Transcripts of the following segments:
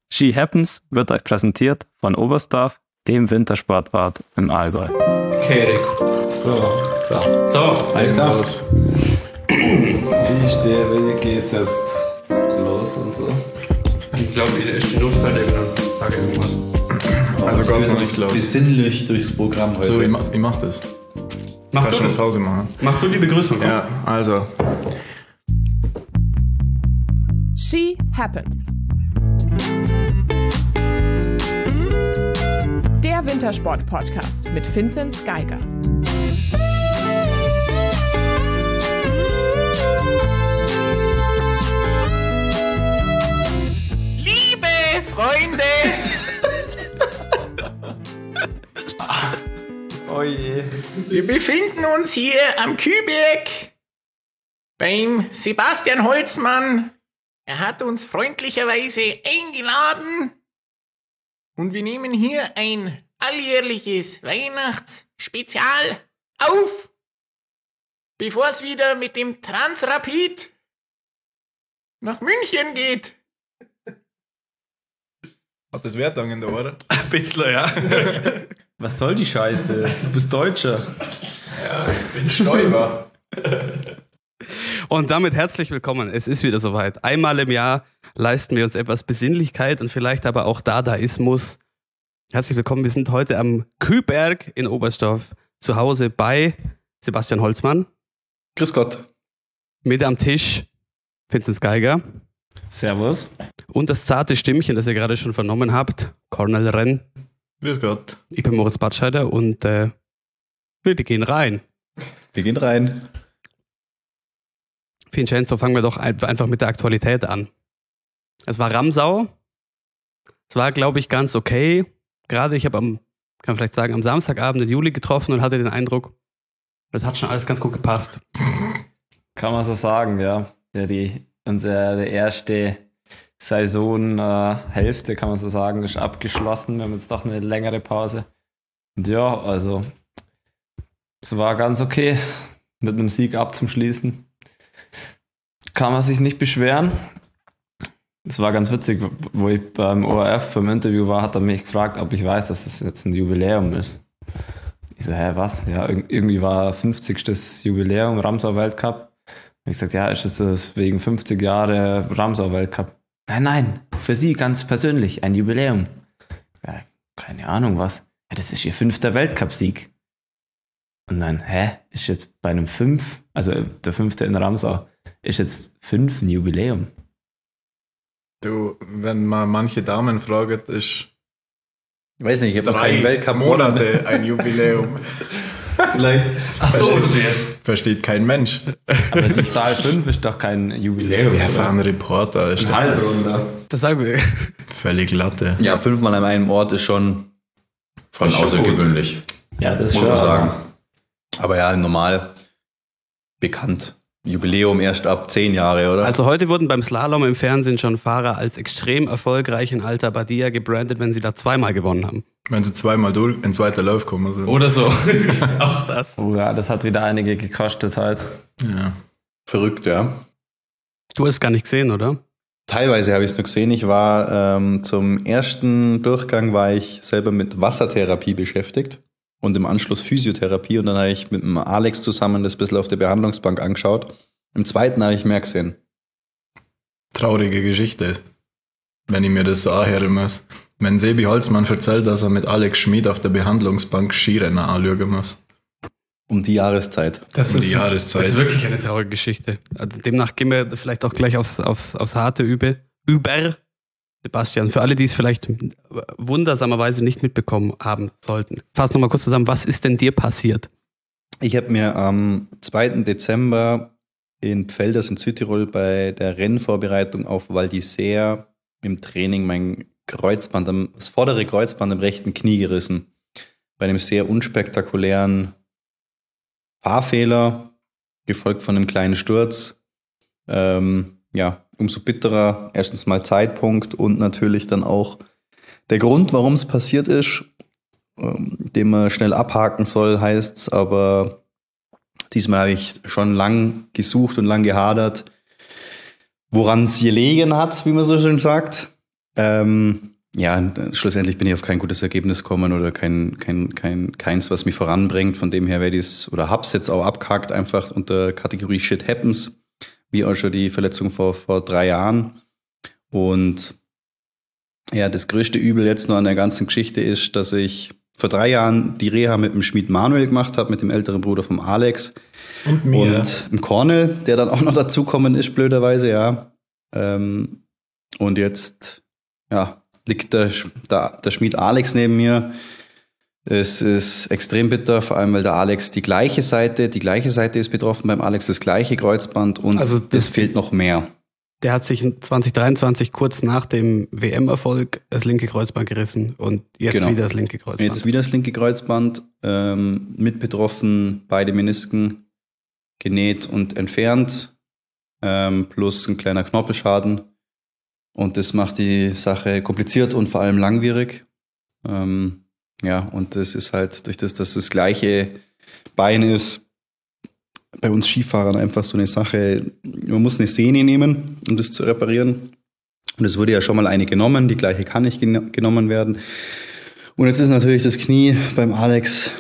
Ski Happens wird euch präsentiert von Oberstdorf, dem Wintersportort im Allgäu. Okay, Rick. So, alles klar. Los. Wie geht's jetzt los und so? Ich glaube, ist die Notfälle und dann sage ich irgendwas. Also ganz noch nichts los. Besinnlich durchs Programm heute. So, ich mach das. Mach du schon das? Pause machen. Mach du die Begrüßung? Komm. Ja, also. Ski Happens. Der Wintersport-Podcast mit Vinzenz Geiger. Liebe Freunde! Oh je. Wir befinden uns hier am Kühberg beim Sebastian Holzmann. Er hat uns freundlicherweise eingeladen und wir nehmen hier ein alljährliches Weihnachtsspezial auf, bevor es wieder mit dem Transrapid nach München geht. Hat das Wertung in der Ohren? Ein bisschen, ja. Was soll die Scheiße? Du bist Deutscher. Ja, ich bin Stäuber. Und damit herzlich willkommen. Es ist wieder soweit. Einmal im Jahr leisten wir uns etwas Besinnlichkeit und vielleicht aber auch Dadaismus. Herzlich willkommen. Wir sind heute am Kühberg in Oberstdorf zu Hause bei Sebastian Holzmann. Grüß Gott. Mit am Tisch Vinzenz Geiger. Servus. Und das zarte Stimmchen, das ihr gerade schon vernommen habt, Cornel Renn. Grüß Gott. Ich bin Moritz Batscheider und wir gehen rein. Wir gehen rein. Vincenzo, fangen wir doch einfach mit der Aktualität an. Es war Ramsau. Es war, glaube ich, ganz okay. Gerade ich habe kann vielleicht sagen, am Samstagabend den Juli getroffen und hatte den Eindruck, das hat schon alles ganz gut gepasst. Kann man so sagen, ja. Unsere erste Saisonhälfte, kann man so sagen, ist abgeschlossen. Wir haben jetzt doch eine längere Pause. Und ja, also es war ganz okay, mit einem Sieg abzuschließen. Kann man sich nicht beschweren. Es war ganz witzig, wo ich beim ORF beim Interview war, hat er mich gefragt, ob ich weiß, dass es jetzt ein Jubiläum ist. Ich so, was? Ja, irgendwie war 50. Jubiläum Ramsau-Weltcup. Und ich gesagt, ja, ist das wegen 50 Jahre Ramsau-Weltcup? Nein, für Sie ganz persönlich, ein Jubiläum. Ja, keine Ahnung was. Ja, das ist Ihr 5. Weltcup-Sieg. Und dann, ist jetzt bei einem 5, also der 5. in Ramsau, ist jetzt 5 ein Jubiläum? Du, wenn man manche Damen fragt, ist Ich weiß nicht, ich habe noch 3 keinen Weltcup Monate ein Jubiläum. Vielleicht. Ach so, jetzt. Versteht kein Mensch. Aber die Zahl 5 ist doch kein Jubiläum. Ja, für einen Reporter ist das Das sagen wir. völlig Latte. Ja, 5-mal an einem Ort ist schon außergewöhnlich. Ja, das Muss schon man sagen. Aber ja, normal bekannt. Jubiläum erst ab 10 Jahre, oder? Also heute wurden beim Slalom im Fernsehen schon Fahrer als extrem erfolgreich in Alta Badia gebrandet, wenn sie da 2-mal gewonnen haben. Wenn sie 2-mal durch in zweiter Lauf kommen sind. Oder so. Auch das. Oh ja, das hat wieder einige gekostet halt. Ja. Verrückt, ja. Du hast es gar nicht gesehen, oder? Teilweise habe ich es nur gesehen. Ich war zum ersten Durchgang war ich selber mit Wassertherapie beschäftigt und im Anschluss Physiotherapie. Und dann habe ich mit dem Alex zusammen das ein bisschen auf der Behandlungsbank angeschaut. Im zweiten habe ich mehr gesehen. Traurige Geschichte, wenn ich mir das so anhören muss. Wenn Sebi Holzmann erzählt, dass er mit Alex Schmid auf der Behandlungsbank Skirenner anschauen muss. Um die Jahreszeit. Das Um die Jahreszeit. Das ist wirklich eine traurige Geschichte. Also demnach gehen wir vielleicht auch gleich aufs Harte über. Sebastian, für alle, die es vielleicht wundersamerweise nicht mitbekommen haben sollten. Fass nochmal kurz zusammen, was ist denn dir passiert? Ich habe mir am 2. Dezember in Pfelders in Südtirol bei der Rennvorbereitung auf Val d'Isère im Training mein das vordere Kreuzband im rechten Knie gerissen. Bei einem sehr unspektakulären Fahrfehler, gefolgt von einem kleinen Sturz. Umso bitterer erstens mal Zeitpunkt und natürlich dann auch der Grund, warum es passiert ist, den man schnell abhaken soll, heißt's, aber diesmal habe ich schon lang gesucht und lang gehadert, woran es gelegen hat, wie man so schön sagt. Ja, schlussendlich bin ich auf kein gutes Ergebnis gekommen oder keins, was mich voranbringt. Von dem her werde ich es oder hab's jetzt auch abgehakt, einfach unter Kategorie Shit Happens, wie auch schon die Verletzung vor 3 Jahren. Und ja, das größte Übel jetzt noch an der ganzen Geschichte ist, dass ich vor 3 Jahren die Reha mit dem Schmied Manuel gemacht habe, mit dem älteren Bruder vom Alex. Und mir. Und dem Cornel, der dann auch noch dazukommen ist, blöderweise, ja. Und jetzt, ja, liegt der Schmied Alex neben mir. Es ist extrem bitter, vor allem, weil der Alex die gleiche Seite ist betroffen, beim Alex das gleiche Kreuzband und Also es fehlt noch mehr. Der hat sich in 2023 kurz nach dem WM-Erfolg das linke Kreuzband gerissen und jetzt Genau. wieder das linke Kreuzband. Jetzt wieder das linke Kreuzband, mit betroffen, beide Menisken genäht und entfernt, plus ein kleiner Knorpelschaden. Und das macht die Sache kompliziert und vor allem langwierig. Ja, und das ist halt durch das, dass das gleiche Bein ist, bei uns Skifahrern einfach so eine Sache, man muss eine Sehne nehmen, um das zu reparieren. Und es wurde ja schon mal eine genommen, die gleiche kann nicht genommen werden. Und jetzt ist natürlich das Knie beim Alex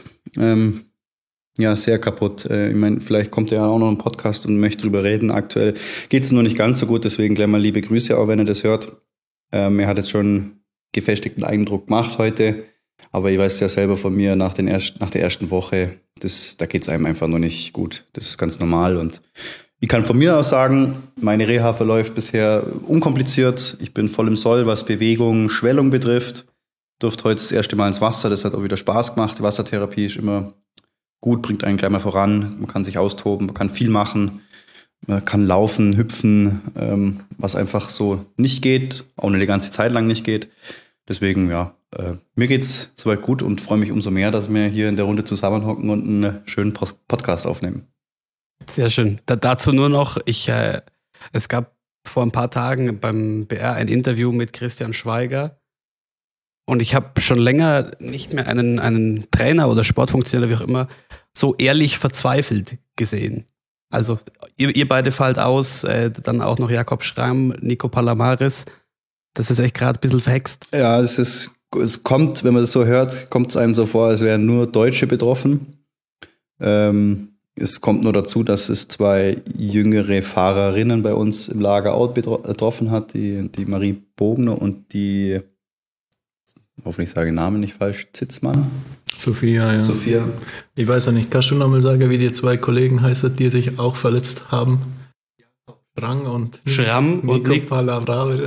ja sehr kaputt. Ich meine, vielleicht kommt er ja auch noch im Podcast und möchte drüber reden. Aktuell geht es nur nicht ganz so gut, deswegen gleich mal liebe Grüße, auch wenn er das hört. Er hat jetzt schon gefestigten Eindruck gemacht heute. Aber ich weiß ja selber von mir, nach der ersten Woche, da geht es einem einfach noch nicht gut. Das ist ganz normal. Und ich kann von mir aus sagen, meine Reha verläuft bisher unkompliziert. Ich bin voll im Soll, was Bewegung, Schwellung betrifft. Durfte heute das erste Mal ins Wasser. Das hat auch wieder Spaß gemacht. Die Wassertherapie ist immer gut, bringt einen gleich mal voran. Man kann sich austoben, man kann viel machen. Man kann laufen, hüpfen, was einfach so nicht geht, auch eine ganze Zeit lang nicht geht. Deswegen, ja, mir geht's soweit gut und freue mich umso mehr, dass wir hier in der Runde zusammenhocken und einen schönen Podcast aufnehmen. Sehr schön. Dazu nur noch, es gab vor ein paar Tagen beim BR ein Interview mit Christian Schweiger und ich habe schon länger nicht mehr einen Trainer oder Sportfunktionär, wie auch immer, so ehrlich verzweifelt gesehen. Also ihr beide fallt aus, dann auch noch Jakob Schramm, Nico Palamares. Das ist echt gerade ein bisschen verhext. Ja, es kommt, wenn man das so hört, kommt es einem so vor, als wären nur Deutsche betroffen. Es kommt nur dazu, dass es 2 jüngere Fahrerinnen bei uns im Lager auch betroffen hat, die Marie Bogner und die, hoffentlich sage ich den Namen nicht falsch, Zitzmann. Sophia, ja. Sophia. Ich weiß ja nicht, kannst du nochmal sagen, wie die 2 Kollegen heißen, die sich auch verletzt haben? Schramm und Nico Palamares,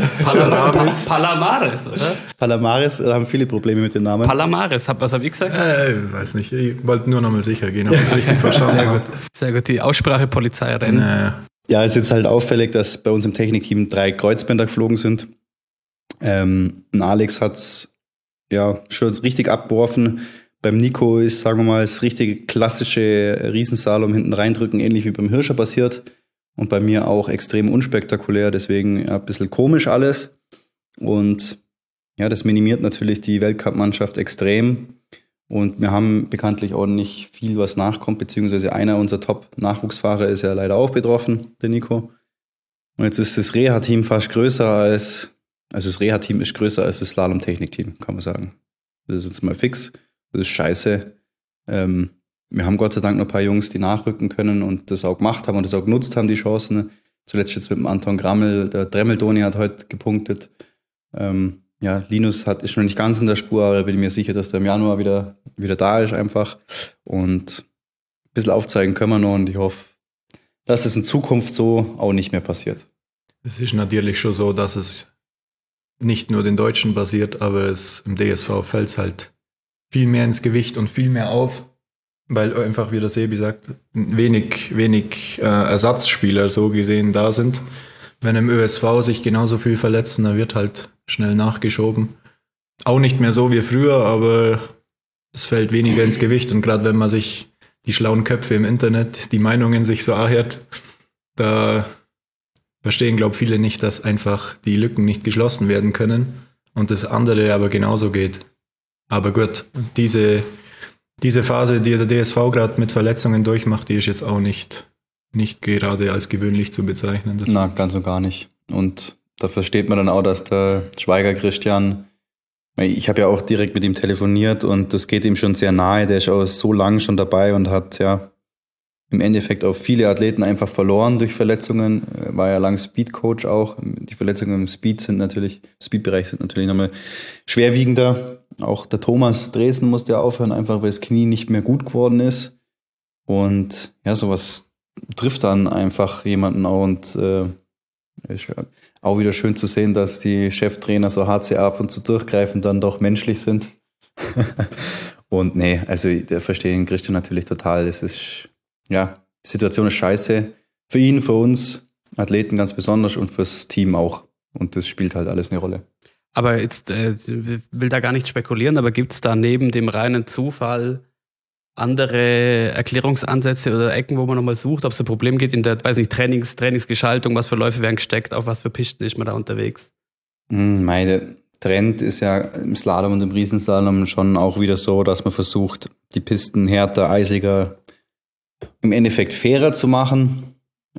oder? Palamares, da haben viele Probleme mit dem Namen. Palamares, was habe ich gesagt? Weiß nicht, ich wollte nur nochmal sicher gehen, ob ich es richtig verstanden Sehr habe. gut, sehr gut. Die Aussprachepolizei rennen. Ja, es ist jetzt halt auffällig, dass bei uns im Technikteam 3 Kreuzbänder geflogen sind. Ein Alex hat's ja schon richtig abgeworfen. Beim Nico ist, sagen wir mal, das richtige klassische Riesenslalom hinten reindrücken, ähnlich wie beim Hirscher passiert. Und bei mir auch extrem unspektakulär, deswegen ja, ein bisschen komisch alles. Und ja, das minimiert natürlich die Weltcup-Mannschaft extrem. Und wir haben bekanntlich auch nicht viel, was nachkommt, beziehungsweise einer unserer Top-Nachwuchsfahrer ist ja leider auch betroffen, der Nico. Und jetzt ist das Reha-Team fast größer also das Reha-Team ist größer als das Slalom-Technik-Team, kann man sagen. Das ist jetzt mal fix, das ist scheiße. Wir haben Gott sei Dank noch ein paar Jungs, die nachrücken können und das auch gemacht haben und das auch genutzt haben, die Chancen. Zuletzt jetzt mit dem Anton Grammel, der Dremmeldoni hat heute gepunktet. Ja, Linus ist schon nicht ganz in der Spur, aber da bin ich mir sicher, dass der im Januar wieder da ist einfach. Und ein bisschen aufzeigen können wir noch und ich hoffe, dass es in Zukunft so auch nicht mehr passiert. Es ist natürlich schon so, dass es nicht nur den Deutschen basiert, aber im DSV fällt es halt viel mehr ins Gewicht und viel mehr auf. Weil einfach, wie der Sebi sagt, wenig Ersatzspieler so gesehen da sind. Wenn im ÖSV sich genauso viel verletzen, dann wird halt schnell nachgeschoben. Auch nicht mehr so wie früher, aber es fällt weniger ins Gewicht. Und gerade wenn man sich die schlauen Köpfe im Internet, die Meinungen sich so anhört, da verstehen, glaube ich, viele nicht, dass einfach die Lücken nicht geschlossen werden können und das andere aber genauso geht. Aber gut, diese Phase, die der DSV gerade mit Verletzungen durchmacht, die ist jetzt auch nicht gerade als gewöhnlich zu bezeichnen. Na, ganz und gar nicht. Und da versteht man dann auch, dass der Schweiger Christian, ich habe ja auch direkt mit ihm telefoniert und das geht ihm schon sehr nahe. Der ist auch so lange schon dabei und hat ja im Endeffekt auch viele Athleten einfach verloren durch Verletzungen. War ja lang Speedcoach auch. Die Verletzungen im Speedbereich sind natürlich nochmal schwerwiegender. Auch der Thomas Dresen musste ja aufhören, einfach weil das Knie nicht mehr gut geworden ist. Und ja, sowas trifft dann einfach jemanden auch und ist auch wieder schön zu sehen, dass die Cheftrainer so hart sie ab und zu durchgreifen, dann doch menschlich sind. Und nee, also ich verstehe den Christian natürlich total. Es ist, ja, die Situation ist scheiße. Für ihn, für uns, Athleten ganz besonders und fürs Team auch. Und das spielt halt alles eine Rolle. Aber jetzt will da gar nicht spekulieren, aber gibt es da neben dem reinen Zufall andere Erklärungsansätze oder Ecken, wo man nochmal sucht, ob es ein Problem geht in der, weiß nicht, Trainingsgestaltung, was für Läufe werden gesteckt, auf was für Pisten ist man da unterwegs? Mein Trend ist ja im Slalom und im Riesenslalom schon auch wieder so, dass man versucht, die Pisten härter, eisiger, im Endeffekt fairer zu machen.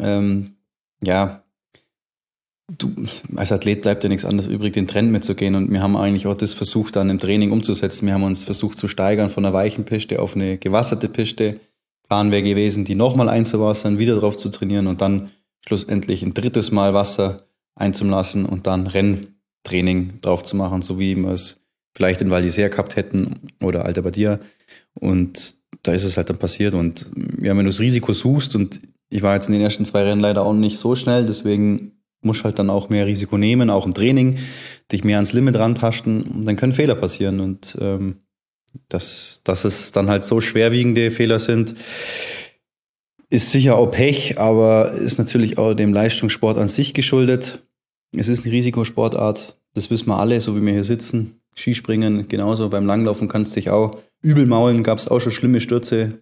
Du, als Athlet bleibt ja nichts anderes übrig, den Trend mitzugehen und wir haben eigentlich auch das versucht dann im Training umzusetzen. Wir haben uns versucht zu steigern von einer weichen Piste auf eine gewasserte Piste. Plan wäre gewesen, die nochmal einzuwassern, wieder drauf zu trainieren und dann schlussendlich ein drittes Mal Wasser einzulassen und dann Renntraining drauf zu machen, so wie wir es vielleicht in Val d'Isère gehabt hätten oder Alta Badia. Und da ist es halt dann passiert und ja, wenn du das Risiko suchst und ich war jetzt in den ersten 2 Rennen leider auch nicht so schnell, deswegen musst halt dann auch mehr Risiko nehmen, auch im Training, dich mehr ans Limit rantasten, dann können Fehler passieren und dass es dann halt so schwerwiegende Fehler sind, ist sicher auch Pech, aber ist natürlich auch dem Leistungssport an sich geschuldet. Es ist eine Risikosportart, das wissen wir alle, so wie wir hier sitzen. Skispringen genauso, beim Langlaufen kannst du dich auch übel maulen, gab es auch schon schlimme Stürze.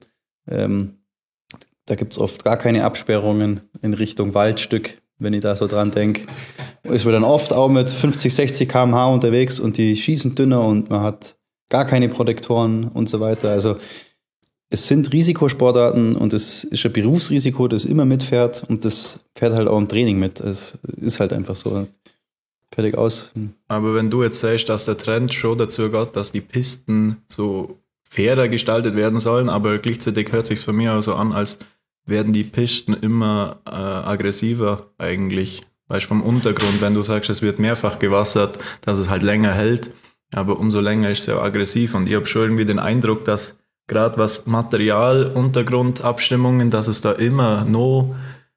Da gibt es oft gar keine Absperrungen in Richtung Waldstück, wenn ich da so dran denke. Ist man dann oft auch mit 50, 60 km/h unterwegs und die schießen dünner und man hat gar keine Protektoren und so weiter. Also es sind Risikosportarten und es ist ein Berufsrisiko, das immer mitfährt und das fährt halt auch im Training mit. Es ist halt einfach so. Fertig aus. Aber wenn du jetzt sagst, dass der Trend schon dazu geht, dass die Pisten so fairer gestaltet werden sollen, aber gleichzeitig hört sich's für mich auch so an, als werden die Pisten immer aggressiver eigentlich. Weißt du, vom Untergrund, wenn du sagst, es wird mehrfach gewassert, dass es halt länger hält, aber umso länger ist es ja aggressiv und ich habe schon irgendwie den Eindruck, dass gerade was Material, Untergrundabstimmungen, dass es da immer noch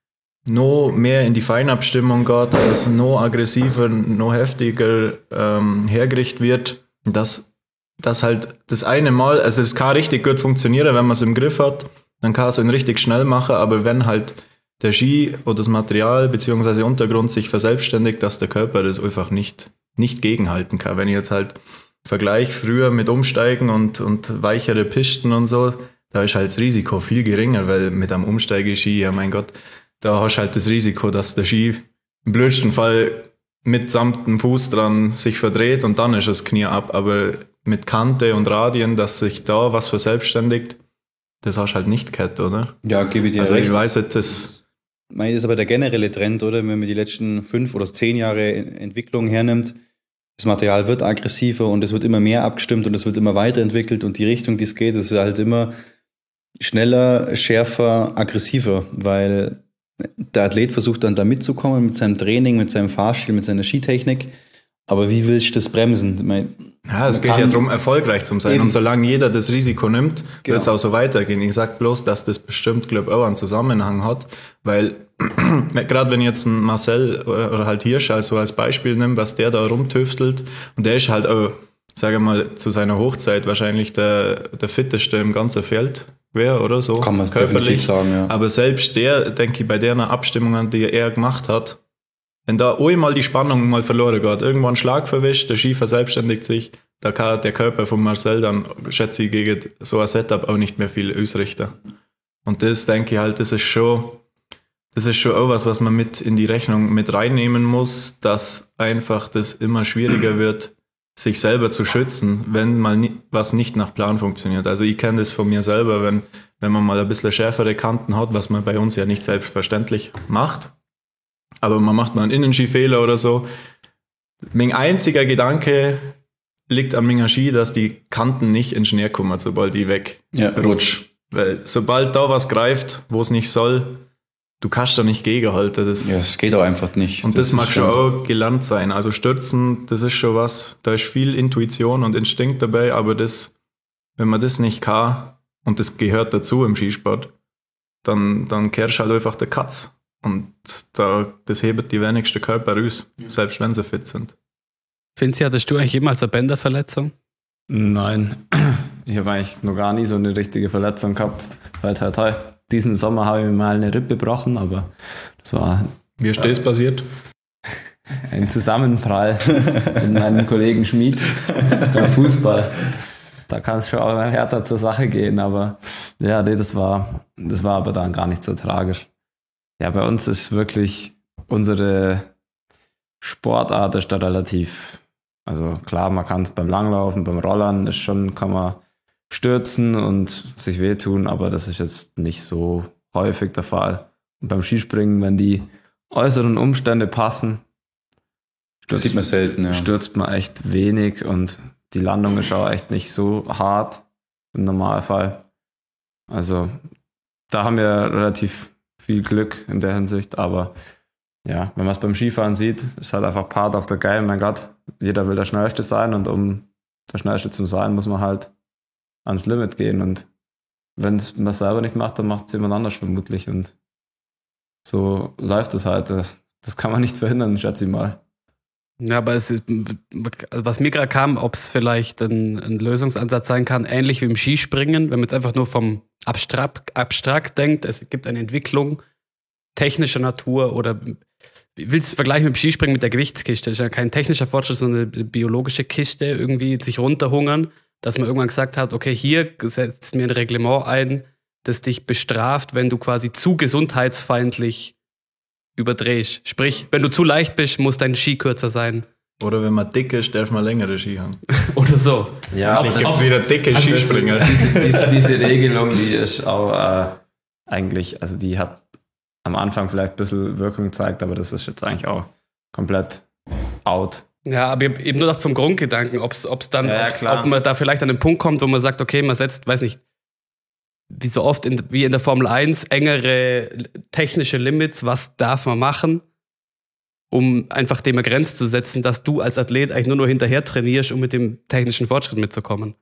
mehr in die Feinabstimmung geht, dass es noch aggressiver, noch heftiger hergerichtet wird. Und das halt das eine Mal, also es kann richtig gut funktionieren, wenn man es im Griff hat, dann kann es ihn richtig schnell machen, aber wenn halt der Ski oder das Material bzw. Untergrund sich verselbstständigt, dass der Körper das einfach nicht gegenhalten kann. Wenn ich jetzt halt vergleiche früher mit Umsteigen und weichere Pisten und so, da ist halt das Risiko viel geringer, weil mit einem Umsteigeski, ja mein Gott, da hast du halt das Risiko, dass der Ski im blödsten Fall mitsamt dem Fuß dran sich verdreht und dann ist das Knie ab. Aber mit Kante und Radien, dass sich da was verselbstständigt, das hast du halt nicht gehabt, oder? Ja, gebe ich dir also recht. Ich weiß nicht, das ist aber der generelle Trend, oder? Wenn man die letzten 5 oder 10 Jahre Entwicklung hernimmt, das Material wird aggressiver und es wird immer mehr abgestimmt und es wird immer weiterentwickelt und die Richtung, die es geht, ist halt immer schneller, schärfer, aggressiver, weil der Athlet versucht dann da mitzukommen mit seinem Training, mit seinem Fahrstil, mit seiner Skitechnik. Aber wie willst du das bremsen? Es geht ja darum, erfolgreich zu sein. Eben. Und solange jeder das Risiko nimmt, wird es auch so weitergehen. Ich sag bloß, dass das bestimmt, glaube ich, auch einen Zusammenhang hat, weil gerade wenn jetzt ein Marcel oder halt Hirsch also als Beispiel nimmt, was der da rumtüftelt, und der ist halt auch, sage ich mal, zu seiner Hochzeit wahrscheinlich der fitteste im ganzen Feld wäre oder so. Kann man definitiv sagen, ja. Aber selbst der, denke ich, bei der Abstimmungen, die er gemacht hat, wenn da einmal die Spannung mal verloren geht, irgendwo ein Schlag verwischt, der Ski verselbstständigt sich, da kann der Körper von Marcel dann, schätze ich, gegen so ein Setup auch nicht mehr viel ausrichten. Und das, denke ich halt, das ist schon auch was man mit in die Rechnung mit reinnehmen muss, dass einfach das immer schwieriger wird, sich selber zu schützen, wenn mal was nicht nach Plan funktioniert. Also ich kenne das von mir selber, wenn man mal ein bisschen schärfere Kanten hat, was man bei uns ja nicht selbstverständlich macht, aber man macht mal einen Innenskifehler oder so. Mein einziger Gedanke liegt an meiner Ski, dass die Kanten nicht in den Schnee kommen, sobald die wegrutsch. Weil sobald da was greift, wo es nicht soll, du kannst da nicht gegenhalten. Es geht auch einfach nicht. Und das mag schon auch gelernt sein. Also Stürzen, das ist schon was, da ist viel Intuition und Instinkt dabei, aber das, wenn man das nicht kann, und das gehört dazu im Skisport, dann kehrst halt einfach der Katz. Und das hebt die wenigsten Körper raus, selbst wenn sie fit sind. Finzi, hattest du eigentlich jemals eine Bänderverletzung? Nein, ich habe eigentlich noch gar nie so eine richtige Verletzung gehabt. Toi. Diesen Sommer habe ich mir mal eine Rippe gebrochen, aber das war... Wie ist das passiert? Ein Zusammenprall mit meinem Kollegen Schmid beim Fußball. Da kann es schon auch härter zur Sache gehen, aber ja, nee, das war aber dann gar nicht so tragisch. Ja, bei uns ist wirklich unsere Sportart ist da relativ, also klar, man kann es beim Langlaufen, beim Rollern kann man stürzen und sich wehtun, aber das ist jetzt nicht so häufig der Fall. Und beim Skispringen, wenn die äußeren Umstände passen, das sieht man selten, stürzt man echt wenig und die Landung ist auch echt nicht so hart im Normalfall. Also da haben wir relativ viel Glück in der Hinsicht, aber ja, wenn man es beim Skifahren sieht, ist halt einfach Part of the game. Mein Gott, jeder will der Schnellste sein und um der Schnellste zu sein, muss man halt ans Limit gehen und wenn man es selber nicht macht, dann macht es jemand anders vermutlich und so läuft es halt. Das kann man nicht verhindern, schätze ich mal. Ja, aber was mir gerade kam, ob es vielleicht ein Lösungsansatz sein kann, ähnlich wie im Skispringen, wenn man jetzt einfach nur vom abstrakt denkt, es gibt eine Entwicklung technischer Natur oder willst du vergleichen mit dem Skispringen mit der Gewichtskiste? Das ist ja kein technischer Fortschritt, sondern eine biologische Kiste, irgendwie sich runterhungern, dass man irgendwann gesagt hat, okay, hier setzt mir ein Reglement ein, das dich bestraft, wenn du quasi zu gesundheitsfeindlich überdrehst. Sprich, wenn du zu leicht bist, muss dein Ski kürzer sein. Oder wenn man dick ist, darf man längere Ski haben. Oder so. Ja, es gibt wieder dicke Skispringer. Diese Regelung, die ist auch eigentlich, also die hat am Anfang vielleicht ein bisschen Wirkung gezeigt, aber das ist jetzt eigentlich auch komplett out. Ja, aber ich habe eben nur gedacht vom Grundgedanken, ob man da vielleicht an den Punkt kommt, wo man sagt, okay, man setzt, weiß nicht, wie so oft wie in der Formel 1, engere technische Limits, was darf man machen, um einfach dem eine Grenze zu setzen, dass du als Athlet eigentlich nur hinterher trainierst, um mit dem technischen Fortschritt mitzukommen.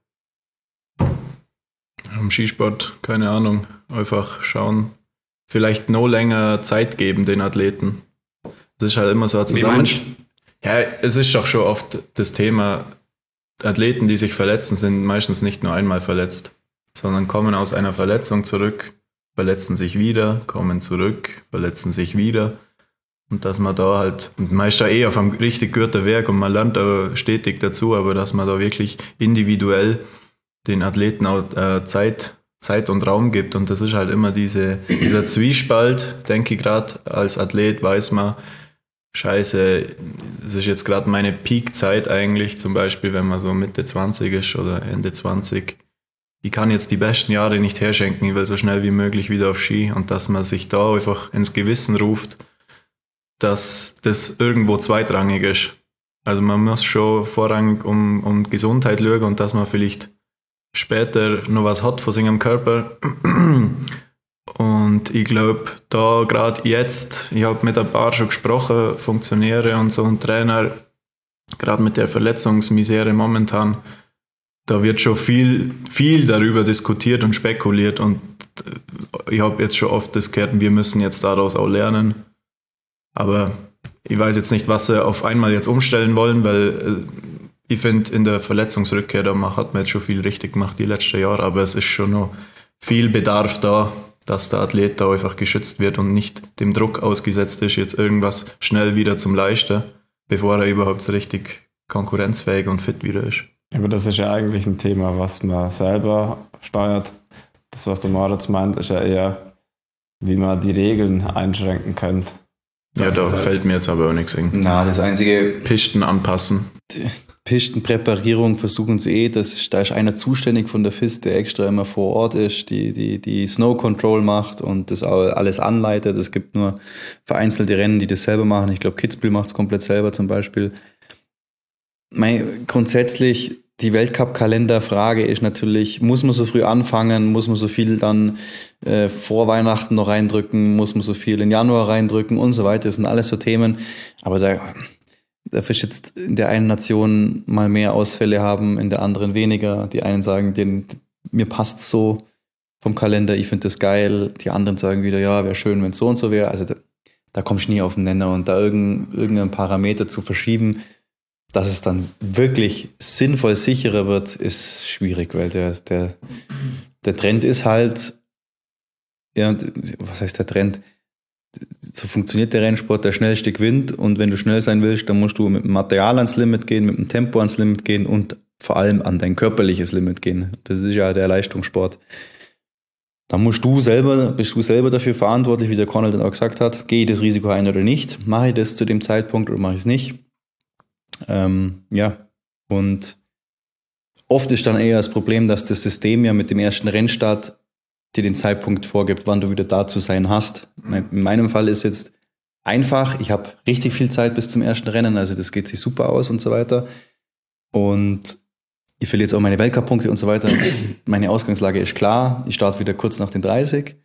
Im Skisport, keine Ahnung, einfach schauen, vielleicht noch länger Zeit geben den Athleten. Das ist halt immer so ein Ja, es ist doch schon oft das Thema, Athleten, die sich verletzen, sind meistens nicht nur einmal verletzt, sondern kommen aus einer Verletzung zurück, verletzen sich wieder, kommen zurück, verletzen sich wieder. Und dass man da halt, man ist da auf einem richtig guten Weg und man lernt da stetig dazu, aber dass man da wirklich individuell den Athleten auch Zeit und Raum gibt. Und das ist halt immer dieser Zwiespalt, denke ich gerade, als Athlet weiß man, Scheiße, es ist jetzt gerade meine Peak-Zeit eigentlich, zum Beispiel, wenn man so Mitte 20 ist oder Ende 20. Ich kann jetzt die besten Jahre nicht herschenken, ich will so schnell wie möglich wieder auf Ski und dass man sich da einfach ins Gewissen ruft, dass das irgendwo zweitrangig ist. Also man muss schon vorrangig um Gesundheit schauen und dass man vielleicht später noch was hat von seinem Körper. Und ich glaube, da gerade jetzt, ich habe mit ein paar schon gesprochen, Funktionäre und so und Trainer, gerade mit der Verletzungsmisere momentan, da wird schon viel darüber diskutiert und spekuliert und ich habe jetzt schon oft das gehört, wir müssen jetzt daraus auch lernen. Aber ich weiß jetzt nicht, was sie auf einmal jetzt umstellen wollen, weil ich finde, in der Verletzungsrückkehr, da hat man jetzt schon viel richtig gemacht die letzten Jahre, aber es ist schon noch viel Bedarf da, dass der Athlet da einfach geschützt wird und nicht dem Druck ausgesetzt ist, jetzt irgendwas schnell wieder zum Leisten, bevor er überhaupt so richtig konkurrenzfähig und fit wieder ist. Aber das ist ja eigentlich ein Thema, was man selber steuert. Das, was der Moritz meint, ist ja eher, wie man die Regeln einschränken könnte. Ja, da fällt mir jetzt aber auch nichts ein. Na, das einzige... Pisten anpassen. Pistenpräparierung versuchen sie da ist einer zuständig von der FIS, der extra immer vor Ort ist, die Snow Control macht und das alles anleitet. Es gibt nur vereinzelte Rennen, die das selber machen. Ich glaube, Kitzbühel macht es komplett selber zum Beispiel. Grundsätzlich, die Weltcup-Kalenderfrage ist natürlich, muss man so früh anfangen, muss man so viel dann vor Weihnachten noch reindrücken, muss man so viel in Januar reindrücken und so weiter. Das sind alles so Themen, aber da wirst jetzt in der einen Nation mal mehr Ausfälle haben, in der anderen weniger. Die einen sagen, mir passt so vom Kalender, ich finde das geil. Die anderen sagen wieder, ja, wäre schön, wenn es so und so wäre. Also da kommst du nie auf den Nenner und da irgendeinen Parameter zu verschieben, dass es dann wirklich sinnvoll sicherer wird, ist schwierig, weil der Trend ist halt, ja, was heißt der Trend? So funktioniert der Rennsport, der Schnellste gewinnt und wenn du schnell sein willst, dann musst du mit dem Material ans Limit gehen, mit dem Tempo ans Limit gehen und vor allem an dein körperliches Limit gehen. Das ist ja der Leistungssport. Da bist du selber dafür verantwortlich, wie der Conal dann auch gesagt hat, gehe ich das Risiko ein oder nicht, mache ich das zu dem Zeitpunkt oder mache ich es nicht. Und oft ist dann eher das Problem, dass das System ja mit dem ersten Rennstart dir den Zeitpunkt vorgibt, wann du wieder da zu sein hast. In meinem Fall ist jetzt einfach, ich habe richtig viel Zeit bis zum ersten Rennen, also das geht sich super aus und so weiter. Und ich verliere jetzt auch meine Weltcup-Punkte und so weiter. Meine Ausgangslage ist klar, ich starte wieder kurz nach den 30.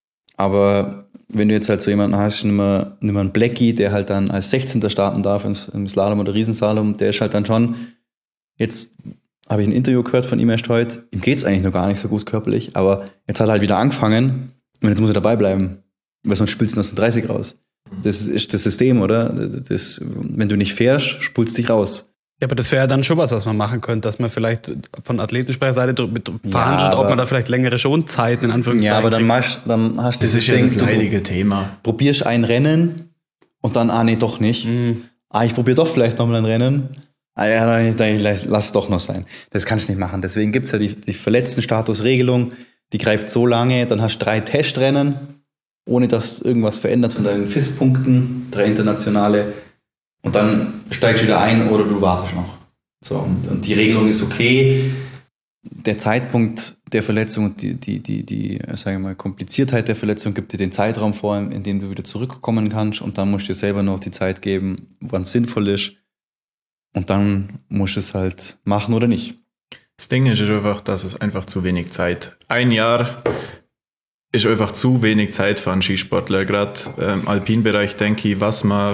Aber wenn du jetzt halt so jemanden hast, nimm mal einen Blackie, der halt dann als 16. starten darf im Slalom oder Riesenslalom, der ist halt dann schon, jetzt habe ich ein Interview gehört von ihm erst heute, ihm geht es eigentlich noch gar nicht so gut körperlich, aber jetzt hat er halt wieder angefangen und jetzt muss er dabei bleiben, weil sonst spülst du aus den 30 raus. Das ist das System, oder? Wenn du nicht fährst, spulst dich raus. Ja, aber das wäre ja dann schon was man machen könnte, dass man vielleicht von Athletensprecherseite verhandelt, ob man da vielleicht längere Schonzeiten in Anführungszeichen Ja, aber dann hast du das ist ja das leidige Thema. Probierst ein Rennen und dann, nee, doch nicht. Ich probiere doch vielleicht nochmal ein Rennen. Ja, dann lass es doch noch sein. Das kannst du nicht machen. Deswegen gibt es ja die Verletztenstatusregelung, die greift so lange, dann hast du 3 Testrennen, ohne dass irgendwas verändert von deinen FIS-Punkten, 3 internationale. Und dann steigst du wieder ein oder du wartest noch. So, und die Regelung ist okay. Der Zeitpunkt der Verletzung und die sage ich mal, Kompliziertheit der Verletzung gibt dir den Zeitraum vor, in dem du wieder zurückkommen kannst. Und dann musst du dir selber noch die Zeit geben, wann es sinnvoll ist. Und dann musst du es halt machen oder nicht. Das Ding ist einfach, dass es einfach zu wenig Zeit. Ein Jahr ist einfach zu wenig Zeit für einen Skisportler. Gerade im Alpinbereich denke ich,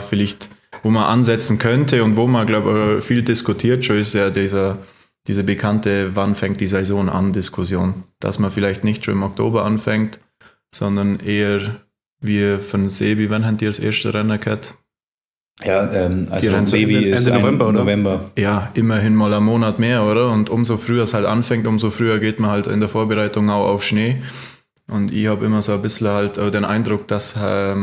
wo man ansetzen könnte und wo man, glaube ich, viel diskutiert schon, ist ja diese bekannte "Wann fängt die Saison an" Diskussion. Dass man vielleicht nicht schon im Oktober anfängt, sondern eher wie von Sebi, wann habt ihr das erste Rennen gehabt? Ja, also Sebi ist Ende November. Ja, immerhin mal einen Monat mehr, oder? Und umso früher es halt anfängt, umso früher geht man halt in der Vorbereitung auch auf Schnee. Und ich habe immer so ein bisschen halt den Eindruck, dass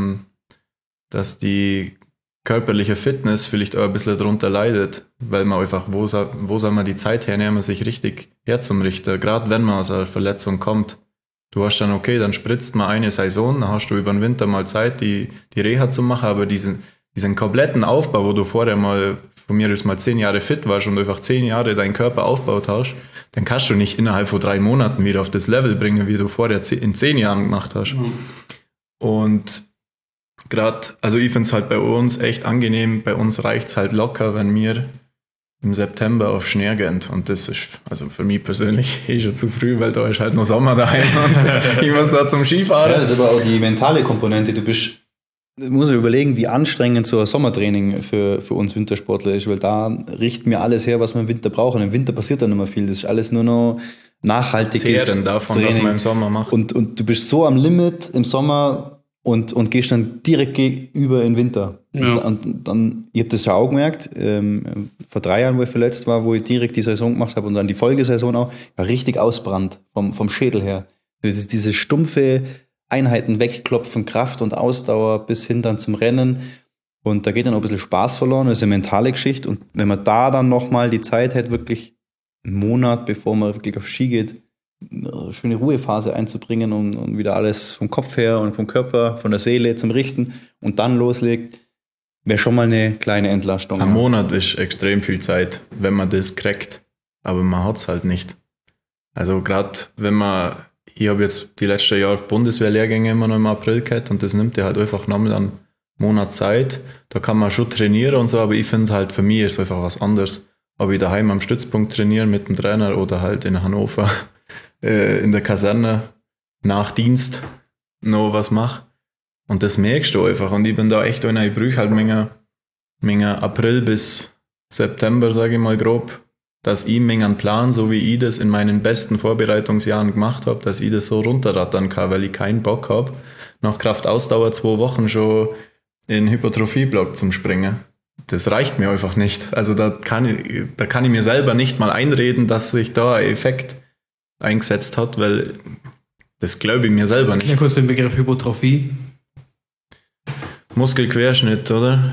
die körperliche Fitness vielleicht auch ein bisschen darunter leidet, weil man einfach, wo soll man die Zeit hernehmen, sich richtig herzurichten, gerade wenn man aus einer Verletzung kommt. Du hast dann, okay, dann spritzt man eine Saison, dann hast du über den Winter mal Zeit, die Reha zu machen, aber diesen kompletten Aufbau, wo du vorher mal, von mir ist mal 10 Jahre fit warst und einfach 10 Jahre deinen Körper aufgebaut hast, dann kannst du nicht innerhalb von 3 Monaten wieder auf das Level bringen, wie du vorher in 10 Jahren gemacht hast. Und gerade, also ich finde es halt bei uns echt angenehm, bei uns reicht es halt locker, wenn wir im September auf Schnee gehen. Und das ist, also für mich persönlich schon zu früh, weil da ist halt noch Sommer daheim und ich muss da zum Skifahren. Ja, das ist aber auch die mentale Komponente. Du musst überlegen, wie anstrengend so ein Sommertraining für uns Wintersportler ist, weil da richten wir alles her, was wir im Winter brauchen. Im Winter passiert dann nicht mehr viel. Das ist alles nur noch nachhaltiges Zehren davon, Training. was man im Sommer macht. Und du bist so am Limit im Sommer und gehst dann direkt gegenüber in den Winter. Ja. Und dann, ich habe das ja auch gemerkt, vor 3 Jahren, wo ich verletzt war, wo ich direkt die Saison gemacht habe und dann die Folgesaison auch, war richtig ausbrannt vom Schädel her. Diese stumpfe Einheiten wegklopfen, Kraft und Ausdauer bis hin dann zum Rennen. Und da geht dann auch ein bisschen Spaß verloren, das ist eine mentale Geschichte. Und wenn man da dann nochmal die Zeit hat, wirklich einen Monat, bevor man wirklich auf Ski geht, eine schöne Ruhephase einzubringen und wieder alles vom Kopf her und vom Körper, von der Seele zum Richten und dann loslegt, Wäre schon mal eine kleine Entlastung. Ein Monat ist extrem viel Zeit, wenn man das kriegt. Aber man hat es halt nicht. Also gerade ich habe jetzt die letzten Jahre Bundeswehrlehrgänge immer noch im April gehabt und das nimmt ja halt einfach nochmal einen Monat Zeit. Da kann man schon trainieren und so, aber ich finde halt, für mich ist es einfach was anderes. Ob ich daheim am Stützpunkt trainiere mit dem Trainer oder halt in Hannover in der Kaserne nach Dienst noch was mache. Und das merkst du einfach. Und ich bin da echt ich brauche halt Menge April bis September, sage ich mal grob, dass ich einen Plan, so wie ich das in meinen besten Vorbereitungsjahren gemacht habe, dass ich das so runterrattern kann, weil ich keinen Bock habe, nach Kraftausdauer 2 Wochen schon in den Hypertrophie-Block zum Springen. Das reicht mir einfach nicht. Also da kann ich mir selber nicht mal einreden, dass sich da ein Effekt eingesetzt hat, weil das glaube ich mir selber nicht. Kurz den Begriff Hypertrophie. Muskelquerschnitt, oder?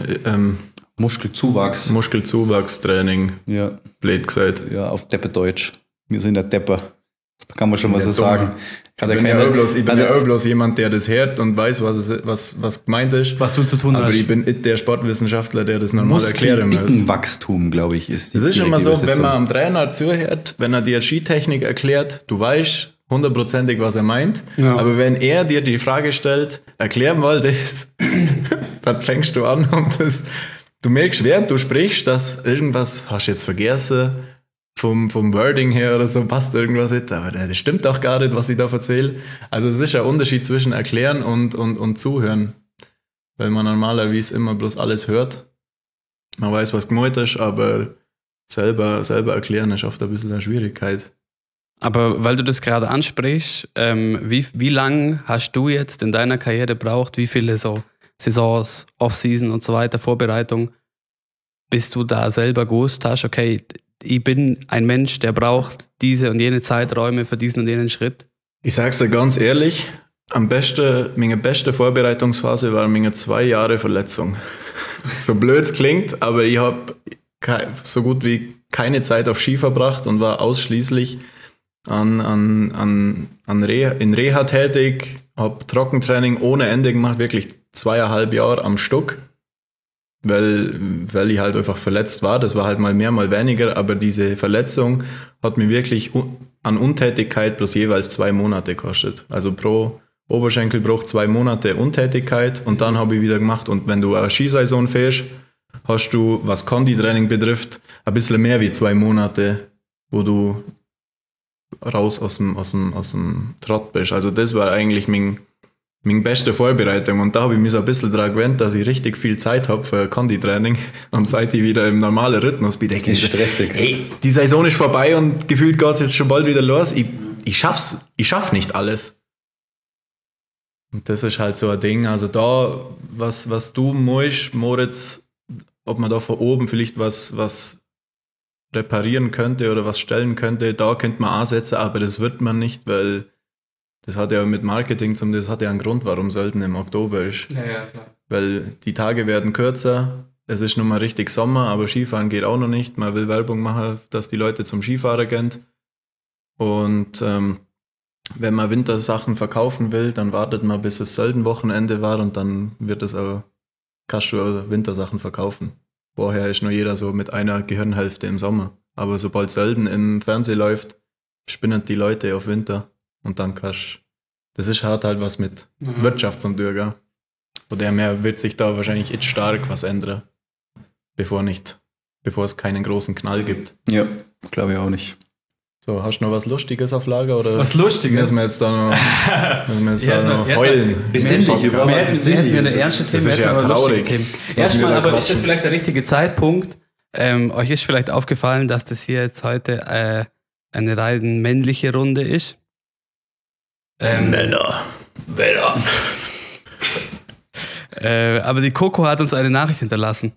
Muskelzuwachstraining. Ja. Blöd gesagt. Ja, auf Depperdeutsch. Wir sind ja Depper. Das kann man schon mal so Dumme. sagen. Ich bin ja auch bloß jemand, der das hört und weiß, was gemeint ist. Was du zu tun hast. Aber ich bin nicht der Sportwissenschaftler, der das normal erklären muss. Wachstum, glaube ich, ist die Das ist immer so, Übersetzung. wenn man am Trainer zuhört, wenn er dir Skitechnik erklärt, du weißt 100%ig, was er meint. Ja. Aber wenn er dir die Frage stellt, erklären mal das, dann fängst du an und du merkst, während du sprichst, dass irgendwas hast du jetzt vergessen, vom Wording her oder so passt irgendwas nicht, aber das stimmt doch gar nicht, was ich da erzähle. Also es ist ein Unterschied zwischen erklären und zuhören, weil man normalerweise immer bloß alles hört. Man weiß, was gemeint ist, aber selber erklären ist oft ein bisschen eine Schwierigkeit. Aber weil du das gerade ansprichst, wie lang hast du jetzt in deiner Karriere gebraucht, wie viele so Saisons, Off-Season und so weiter, Vorbereitung, bis du da selber gewusst hast, okay, ich bin ein Mensch, der braucht diese und jene Zeiträume für diesen und jenen Schritt? Ich sag's dir ganz ehrlich, meine beste Vorbereitungsphase war meine 2 Jahre Verletzung. So blöd es klingt, aber ich habe so gut wie keine Zeit auf Ski verbracht und war ausschließlich in Reha tätig, habe Trockentraining ohne Ende gemacht, wirklich 2,5 Jahre am Stück. Weil ich halt einfach verletzt war. Das war halt mal mehr, mal weniger, aber diese Verletzung hat mir wirklich an Untätigkeit bloß jeweils 2 Monate gekostet. Also pro Oberschenkelbruch 2 Monate Untätigkeit und dann habe ich wieder gemacht. Und wenn du eine Skisaison fährst, hast du, was Konditraining betrifft, ein bisschen mehr wie 2 Monate, wo du raus aus dem Trott bist. Also das war eigentlich meine beste Vorbereitung und da habe ich mich so ein bisschen daran gewöhnt, dass ich richtig viel Zeit habe für Konditraining und seit ich wieder im normalen Rhythmus bin, denke ich, stressig. Ey, die Saison ist vorbei und gefühlt geht es jetzt schon bald wieder los. Ich schaff nicht alles. Und das ist halt so ein Ding, also da, was du musst, Moritz, ob man da von oben vielleicht was reparieren könnte oder was stellen könnte, da könnte man ansetzen, aber das wird man nicht, weil das hat ja mit Marketing das hat ja einen Grund, warum Sölden im Oktober ist. Ja, klar. Weil die Tage werden kürzer, es ist nun mal richtig Sommer, aber Skifahren geht auch noch nicht. Man will Werbung machen, dass die Leute zum Skifahren gehen. Und wenn man Wintersachen verkaufen will, dann wartet man, bis es Sölden-Wochenende war und dann kannst du Wintersachen verkaufen. Vorher ist nur jeder so mit einer Gehirnhälfte im Sommer. Aber sobald Sölden im Fernsehen läuft, spinnen die Leute auf Winter. Und dann das ist halt was mit Wirtschaft zum Bürger. Von dem her wird sich da wahrscheinlich jetzt stark was ändern, bevor es keinen großen Knall gibt. Ja, glaube ich auch nicht. So, hast du noch was Lustiges auf Lager? Oder was Lustiges? Müssen wir jetzt da noch heulen? Besinnlich, wir hätten eine ernste Thema. Das ist ja traurig. Erstmal, aber ist das vielleicht der richtige Zeitpunkt? Euch ist vielleicht aufgefallen, dass das hier jetzt heute eine rein männliche Runde ist. Männer. Aber die Coco hat uns eine Nachricht hinterlassen.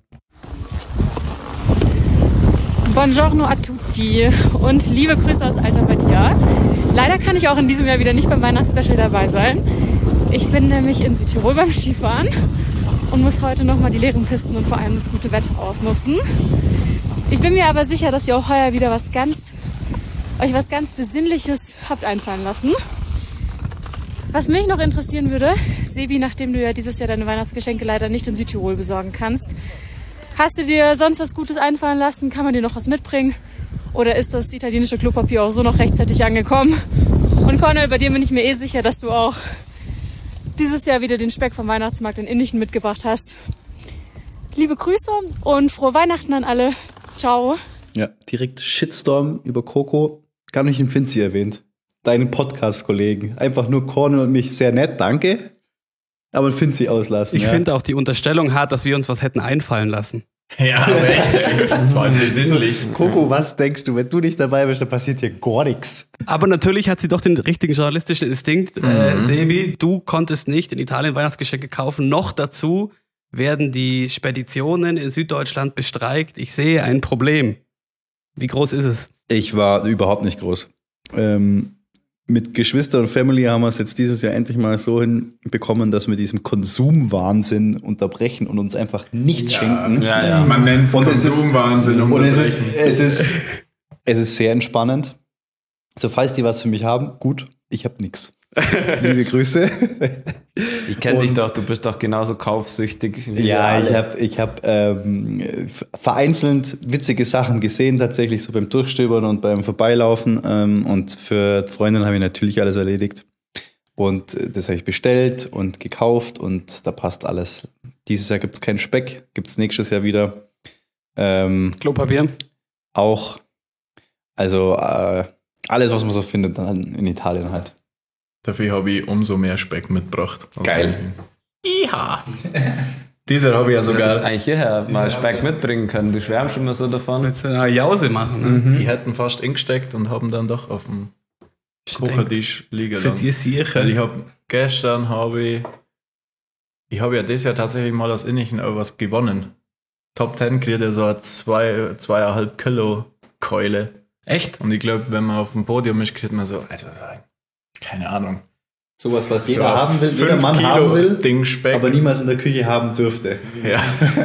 Buongiorno a tutti und liebe Grüße aus Alta Badia. Leider kann ich auch in diesem Jahr wieder nicht beim Weihnachtsspecial dabei sein. Ich bin nämlich in Südtirol beim Skifahren und muss heute nochmal die leeren Pisten und vor allem das gute Wetter ausnutzen. Ich bin mir aber sicher, dass ihr auch heuer wieder euch was ganz Besinnliches habt einfallen lassen. Was mich noch interessieren würde, Sebi, nachdem du ja dieses Jahr deine Weihnachtsgeschenke leider nicht in Südtirol besorgen kannst, hast du dir sonst was Gutes einfallen lassen? Kann man dir noch was mitbringen? Oder ist das italienische Klopapier auch so noch rechtzeitig angekommen? Und Cornel, bei dir bin ich mir sicher, dass du auch dieses Jahr wieder den Speck vom Weihnachtsmarkt in Innichen mitgebracht hast. Liebe Grüße und frohe Weihnachten an alle. Ciao. Ja, direkt Shitstorm über Coco. Gar nicht in Finzi erwähnt. Deinen Podcast-Kollegen. Einfach nur Cornel und mich sehr nett, danke. Aber Finzi auslassen. Ich finde auch die Unterstellung hart, dass wir uns was hätten einfallen lassen. Ja, aber echt. Vor allem besinnlich. Coco, was denkst du, wenn du nicht dabei bist, dann passiert hier gar nichts. Aber natürlich hat sie doch den richtigen journalistischen Instinkt. Sebi, du konntest nicht in Italien Weihnachtsgeschenke kaufen. Noch dazu werden die Speditionen in Süddeutschland bestreikt. Ich sehe ein Problem. Wie groß ist es? Ich war überhaupt nicht groß. Mit Geschwister und Family haben wir es jetzt dieses Jahr endlich mal so hinbekommen, dass wir diesen Konsumwahnsinn unterbrechen und uns einfach nichts schenken. Ja. Man nennt es Konsumwahnsinn. Und es ist sehr entspannend. So, falls die was für mich haben, gut, ich habe nichts. Liebe Grüße. Ich kenne dich doch, du bist doch genauso kaufsüchtig. Ja, ich hab vereinzelt witzige Sachen gesehen, tatsächlich so beim Durchstöbern und beim Vorbeilaufen. Und für Freundinnen habe ich natürlich alles erledigt. Und das habe ich bestellt und gekauft und da passt alles. Dieses Jahr gibt es keinen Speck, gibt es nächstes Jahr wieder. Klopapier? Auch. Also alles, was man so findet, dann in Italien halt. Dafür habe ich umso mehr Speck mitgebracht. Geil. Iha. Dieser habe ich ja Du sogar. hättest eigentlich hierher mal Speck mitbringen können. Du schwärmst immer so davon. Willst du eine Jause machen? Ne? Die hätten fast eingesteckt und haben dann doch auf dem Kochertisch liegen Für lassen. die sicher. Weil gestern habe ich habe ja dieses Jahr tatsächlich mal aus Innichen auch was gewonnen. Top 10 kriegt ja so eine 2,5 Kilo Keule. Echt? Und ich glaube, wenn man auf dem Podium ist, kriegt man so, also keine Ahnung. Sowas, was jeder So haben will, 5 jeder Mann Kilo haben will, Ding Speck. aber niemals in der Küche haben dürfte. Ja.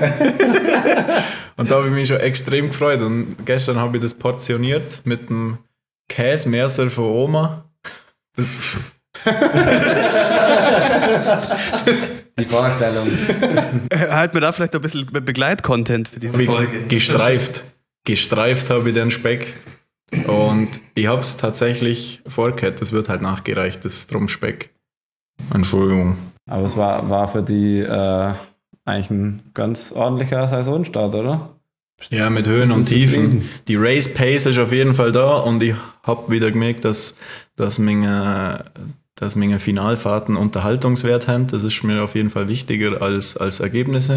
Und da habe ich mich schon extrem gefreut. Und gestern habe ich das portioniert mit dem Käsemesser von Oma. Das Die Vorstellung. Halt mir da vielleicht ein bisschen Begleitcontent für diese Folge. Gestreift habe ich den Speck. Und ich habe es tatsächlich vorgehört. Das wird halt nachgereicht, das Trumpfspeck. Entschuldigung. Aber es war für die eigentlich ein ganz ordentlicher Saisonstart, oder? Ja, mit Höhen und Tiefen. Die Race Pace ist auf jeden Fall da und ich habe wieder gemerkt, dass meine Finalfahrten Unterhaltungswert haben. Das ist mir auf jeden Fall wichtiger als Ergebnisse.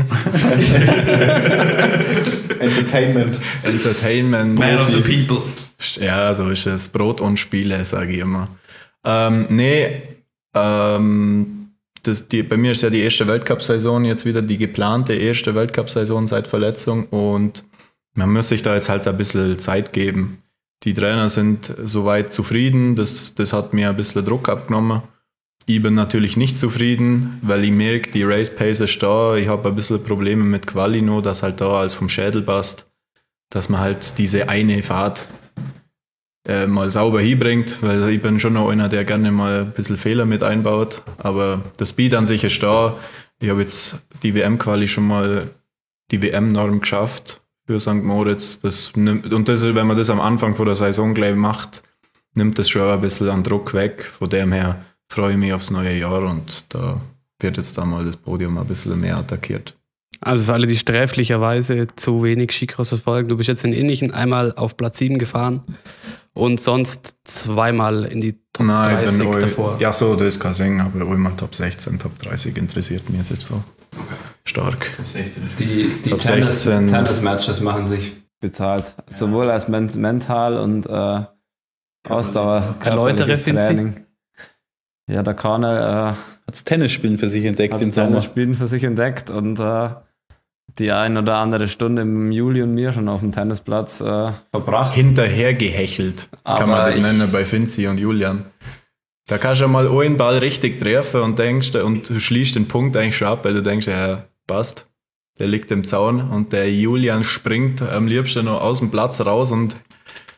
Entertainment. Man of the people. Ja, so ist es. Brot und Spiele, sage ich immer. Bei mir ist ja die erste Weltcup-Saison jetzt wieder die geplante erste Weltcup-Saison seit Verletzung und man muss sich da jetzt halt ein bisschen Zeit geben. Die Trainer sind soweit zufrieden, das hat mir ein bisschen Druck abgenommen. Ich bin natürlich nicht zufrieden, weil ich merke, die Race Pace ist da, ich habe ein bisschen Probleme mit Quali noch, dass halt da alles vom Schädel passt, dass man halt diese eine Fahrt mal sauber hinbringt, weil ich bin schon noch einer, der gerne mal ein bisschen Fehler mit einbaut, aber das Speed an sich ist da. Ich habe jetzt die WM-Quali schon mal die WM-Norm geschafft für St. Moritz. Wenn man das am Anfang von der Saison gleich macht, nimmt das schon ein bisschen an Druck weg. Von dem her freue ich mich aufs neue Jahr und da wird jetzt da mal das Podium ein bisschen mehr attackiert. Also für alle, die sträflicherweise zu wenig Skicross verfolgen, du bist jetzt in Innichen einmal auf Platz 7 gefahren und sonst zweimal in die Top 30 davor. Ja, so, das kann sein, aber immer Top 16, Top 30 interessiert mich jetzt nicht so stark. Die Top 16. Tennis-Matches machen sich bezahlt. Sowohl als mental und Ausdauer. Erläutere, Training. Ja, der Cornel Hat's Tennisspielen für sich entdeckt hat im Sommer. Tennisspielen für sich entdeckt und die ein oder andere Stunde mit Juli und mir schon auf dem Tennisplatz verbracht. Hinterher gehechelt, kann man das nennen bei Finzi und Julian. Da kannst du mal einen Ball richtig treffen und du schließt den Punkt eigentlich schon ab, weil du denkst, ja, passt, der liegt im Zaun und der Julian springt am liebsten noch aus dem Platz raus und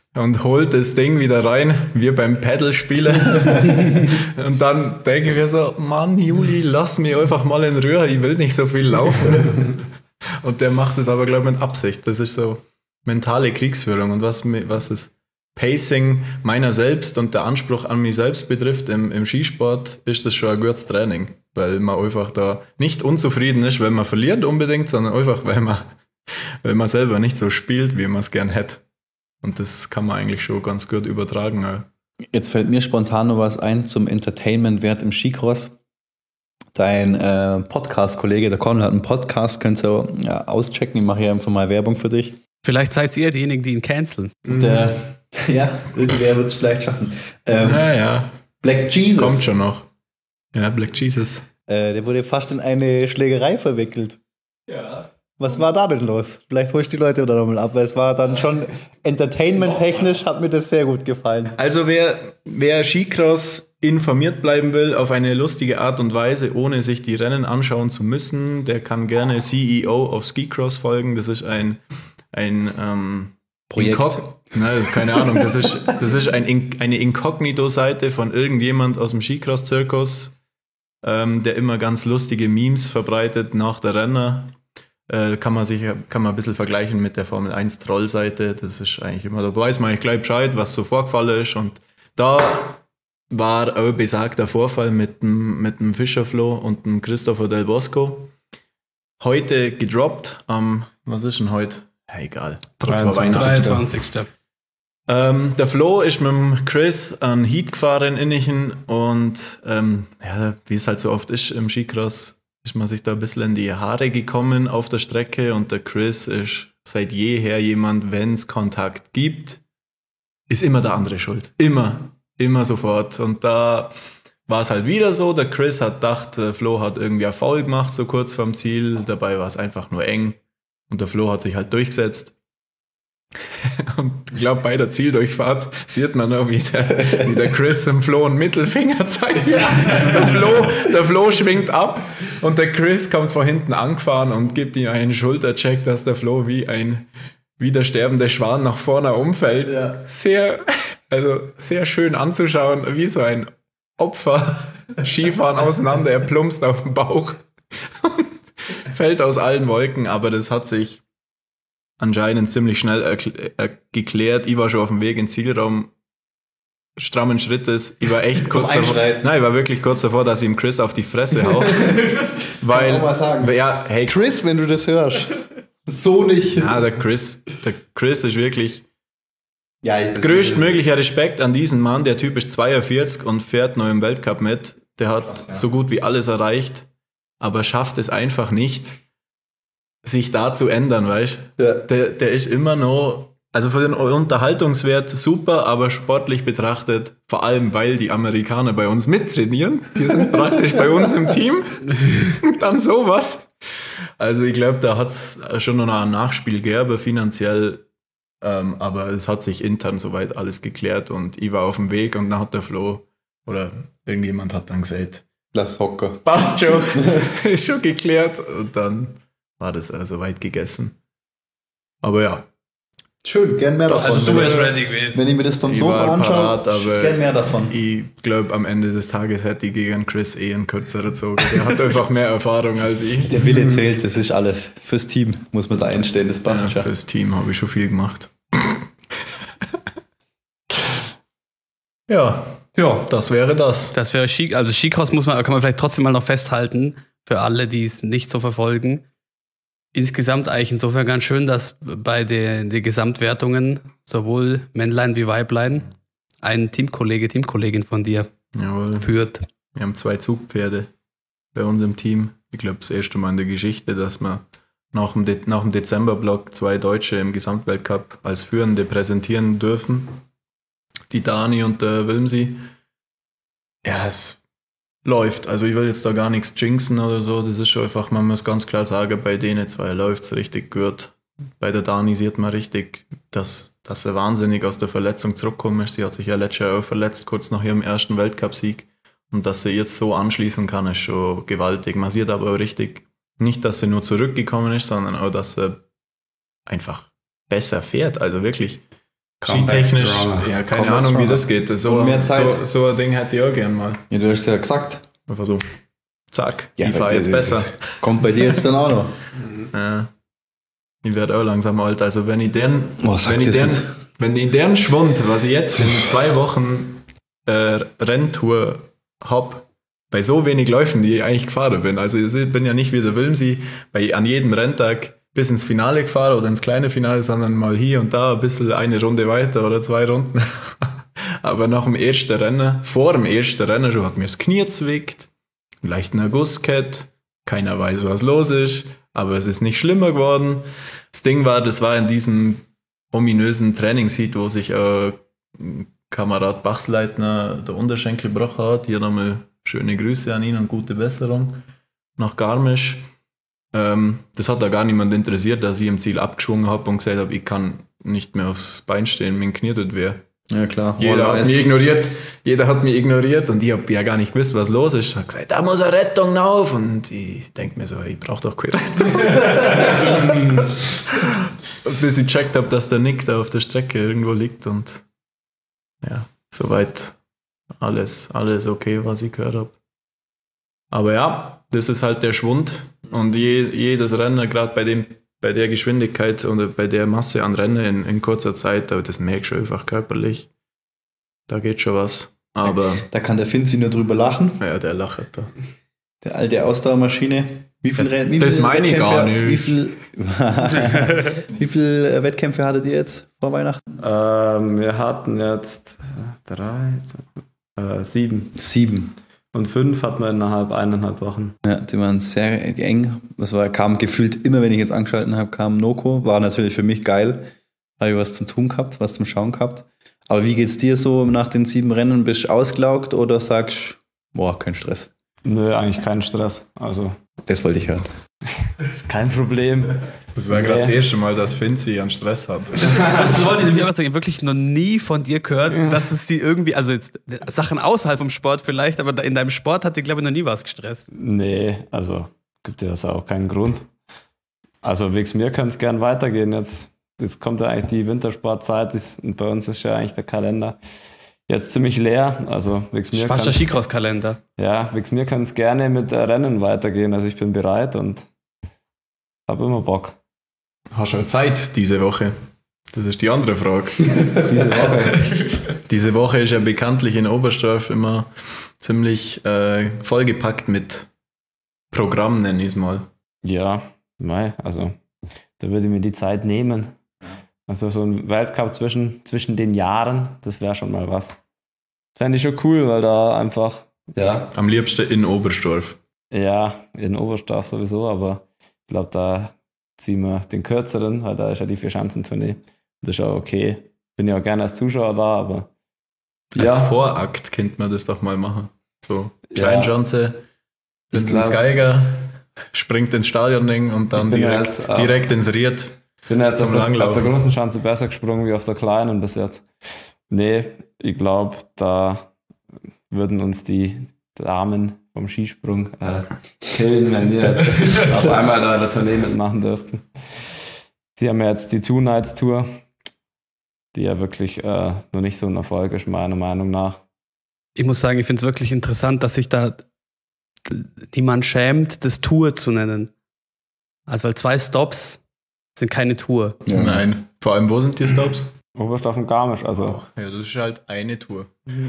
und holt das Ding wieder rein, wir beim Paddle-Spielen. Und dann denke ich mir so, Mann, Juli, lass mich einfach mal in Ruhe, ich will nicht so viel laufen. Und der macht das aber, glaube ich, mit Absicht. Das ist so mentale Kriegsführung. Und was das Pacing meiner selbst und der Anspruch an mich selbst betrifft im Skisport, ist das schon ein gutes Training. Weil man einfach da nicht unzufrieden ist, wenn man verliert unbedingt, sondern einfach, weil man selber nicht so spielt, wie man es gern hätte. Und das kann man eigentlich schon ganz gut übertragen. Ja. Jetzt fällt mir spontan noch was ein zum Entertainment-Wert im Skicross. Dein Podcast-Kollege, der Conrad, hat einen Podcast, könnt ihr auschecken. Ich mache hier einfach mal Werbung für dich. Vielleicht seid ihr diejenigen, die ihn canceln. Ja, irgendwer wird es vielleicht schaffen. Ja. Black Jesus. Kommt schon noch. Ja, Black Jesus. Der wurde fast in eine Schlägerei verwickelt. Ja. Was war da denn los? Vielleicht hol ich die Leute wieder nochmal ab, weil es war dann schon entertainment-technisch, hat mir das sehr gut gefallen. Also wer Skicross informiert bleiben will auf eine lustige Art und Weise, ohne sich die Rennen anschauen zu müssen, der kann gerne CEO of Skicross folgen. Das ist ein Projekt. Nein, keine Ahnung. Das ist eine Inkognito-Seite von irgendjemand aus dem Skicross-Zirkus, der immer ganz lustige Memes verbreitet nach der Renner. Kann man ein bisschen vergleichen mit der Formel 1 Troll-Seite. Das ist eigentlich immer, da weiß man eigentlich gleich Bescheid, was so vorgefallen ist. Und da war ein besagter Vorfall mit dem Fischerflo und dem Christopher Del Bosco. Heute gedroppt was ist denn heute? Ja, egal. 23. Der Flo ist mit dem Chris an Heat gefahren in Innichen und wie es halt so oft ist im Skicross, ist man sich da ein bisschen in die Haare gekommen auf der Strecke und der Chris ist seit jeher jemand, wenn es Kontakt gibt, ist immer der andere schuld. Immer sofort. Und da war es halt wieder so, der Chris hat gedacht, der Flo hat irgendwie einen Foul gemacht, so kurz vorm Ziel, dabei war es einfach nur eng und der Flo hat sich halt durchgesetzt. Und ich glaube, bei der Zieldurchfahrt sieht man noch, wie der Chris dem Flo einen Mittelfinger zeigt. Ja. Der Flo schwingt ab und der Chris kommt von hinten angefahren und gibt ihm einen Schultercheck, dass der Flo wie der sterbende Schwan nach vorne umfällt. Ja. Sehr schön anzuschauen, wie so ein Opfer Skifahren auseinander, er plumpst auf den Bauch und fällt aus allen Wolken, aber das hat sich anscheinend ziemlich schnell geklärt. Ich war schon auf dem Weg in den Zielraum, strammen Schrittes. Ich war echt kurz davor. Nein, ich war wirklich kurz davor, dass ich ihm Chris auf die Fresse hau. Weil, kann auch mal sagen. Ja, hey, Chris, wenn du das hörst. So nicht. Ja, der Chris ist wirklich größtmöglicher Respekt an diesen Mann. Der Typ ist 42 und fährt noch im Weltcup mit. Der hat so gut wie alles erreicht, aber schafft es einfach nicht, sich da zu ändern, weißt du? Ja. Der ist immer noch, also für den Unterhaltungswert super, aber sportlich betrachtet, vor allem weil die Amerikaner bei uns mittrainieren, die sind praktisch bei uns im Team und dann sowas. Also ich glaube, da hat es schon noch ein Nachspiel gegeben, finanziell, aber es hat sich intern soweit alles geklärt und ich war auf dem Weg und dann hat der Flo oder irgendjemand hat dann gesagt, lass hocken. Passt schon, ist schon geklärt und dann war das also weit gegessen. Aber ja. Schön, gern mehr davon. Also du wärst ready gewesen. Wenn ich mir das vom Sofa anschaue, gern mehr davon. Ich glaube, am Ende des Tages hätte ich gegen Chris einen kürzeren gezogen. Der hat einfach mehr Erfahrung als ich. Der Wille zählt, das ist alles. Fürs Team muss man da einstehen, das passt schon. Fürs Team habe ich schon viel gemacht. Ja, das wäre das. Das wäre Ski, also Skicross kann man vielleicht trotzdem mal noch festhalten, für alle, die es nicht so verfolgen. Insgesamt eigentlich insofern ganz schön, dass bei den Gesamtwertungen sowohl Männlein wie Weiblein ein Teamkollegin von dir führt. Wir haben 2 Zugpferde bei uns im Team. Ich glaube, das erste Mal in der Geschichte, dass wir nach dem Dezemberblock 2 Deutsche im Gesamtweltcup als Führende präsentieren dürfen. Die Dani und der Wilmsi. Ja, es läuft. Also ich will jetzt da gar nichts jinxen oder so. Das ist schon einfach, man muss ganz klar sagen, bei denen 2 läuft es richtig gut. Bei der Dani sieht man richtig, dass sie wahnsinnig aus der Verletzung zurückgekommen ist. Sie hat sich ja letztes Jahr auch verletzt, kurz nach ihrem ersten Weltcupsieg. Und dass sie jetzt so anschließen kann, ist schon gewaltig. Man sieht aber auch richtig, nicht, dass sie nur zurückgekommen ist, sondern auch, dass sie einfach besser fährt. Also wirklich, skitechnisch, ja, keine Ahnung, wie das geht. So, mehr Zeit. so ein Ding hätte ich auch gern mal. Ja, du hast ja gesagt. Einfach so, zack, Ja, ich fahre jetzt besser. Kommt bei dir jetzt dann auch noch. Ja. Ich werde auch langsam alt. Also wenn ich deren Schwund, was ich jetzt in 2 Wochen Renntour habe, bei so wenig Läufen, die ich eigentlich gefahren bin. Also ich bin ja nicht wie der Wilmsi an jedem Renntag bis ins Finale gefahren oder ins kleine Finale, sondern mal hier und da ein bisschen eine Runde weiter oder 2 Runden. Aber nach dem ersten Rennen, vor dem ersten Rennen schon, hat mir das Knie zwickt, einen leichten Erguss gehabt, keiner weiß, was los ist, aber es ist nicht schlimmer geworden. Das Ding war, das war in diesem ominösen Trainingsheat, wo sich Kamerad Bachsleitner der Unterschenkel gebrochen hat. Hier nochmal schöne Grüße an ihn und gute Besserung nach Garmisch. Das hat da gar niemand interessiert, dass ich im Ziel abgeschwungen habe und gesagt habe, ich kann nicht mehr aufs Bein stehen, mein Knie tut weh. Ja, klar. Jeder hat mich ignoriert und ich habe ja gar nicht gewusst, was los ist. Ich habe gesagt, da muss eine Rettung auf. Und ich denke mir so, ich brauche doch keine Rettung. Bis ich gecheckt habe, dass der Nick da auf der Strecke irgendwo liegt und ja, soweit alles okay, was ich gehört habe. Aber ja, das ist halt der Schwund und jedes Rennen, gerade bei der Geschwindigkeit oder bei der Masse an Rennen in kurzer Zeit, aber das merkst du einfach körperlich. Da geht schon was. Aber da kann der Finzi nur drüber lachen. Ja, der lacht da. Der alte Ausdauermaschine. Wie viel das meine ich gar nicht. Wie viel Wettkämpfe hattet ihr jetzt vor Weihnachten? Wir hatten jetzt 7. 7. Und 5 hatten wir innerhalb 1,5 Wochen. Ja, die waren sehr eng. Kam gefühlt immer, wenn ich jetzt angeschalten habe, kam Noko. War natürlich für mich geil. Habe ich was zum Tun gehabt, was zum Schauen gehabt. Aber wie geht's dir so nach den 7 Rennen? Bist du ausgelaugt oder sagst, boah, kein Stress? Nö, eigentlich kein Stress. Also das wollte ich hören. Kein Problem. Das war gerade das erste Mal, dass Finzi an Stress hat. Das wollte ich nämlich auch sagen. Ich habe wirklich noch nie von dir gehört, dass es dir irgendwie, also jetzt Sachen außerhalb vom Sport vielleicht, aber in deinem Sport hat dir, glaube ich, noch nie was gestresst. Nee, also gibt ja das auch keinen Grund. Also wegen mir kann es gern weitergehen. Jetzt kommt ja eigentlich die Wintersportzeit und bei uns ist ja eigentlich der Kalender jetzt ziemlich leer. Also wegen mir fast der Skicross-Kalender. Ja, wegen mir kann es gerne mit Rennen weitergehen. Also ich bin bereit und habe immer Bock. Hast du Zeit diese Woche? Das ist die andere Frage. Diese Woche ist ja bekanntlich in Oberstdorf immer ziemlich vollgepackt mit Programm, nenne ich es mal. Ja, also da würde ich mir die Zeit nehmen. Also so ein Weltcup zwischen den Jahren, das wäre schon mal was. Fände ich schon cool, weil da einfach, ja. Am liebsten in Oberstdorf. Ja, in Oberstdorf sowieso, aber ich glaube, da ziehen wir den kürzeren, weil da ist ja die 4-Schanzentournee. Das ist ja okay. Bin ja auch gerne als Zuschauer da, aber als Vorakt könnte man das doch mal machen. So, Kleinschanze, Vinzenz Geiger, springt ins Stadion und dann direkt ins Ried. Ich bin jetzt auf der großen Schanze besser gesprungen wie auf der kleinen bis jetzt. Nee, ich glaube, da würden uns die Damen vom Skisprung killen, wenn wir jetzt auf einmal da in der Tournee mitmachen dürften. Die haben ja jetzt die Two-Nights-Tour, die ja wirklich noch nicht so ein Erfolg ist, meiner Meinung nach. Ich muss sagen, ich finde es wirklich interessant, dass sich da niemand schämt, das Tour zu nennen. Also weil 2 Stops sind keine Tour. Ja. Nein. Vor allem, wo sind die Stops? Oberstdorf und Garmisch, also. Ja, das ist halt eine Tour.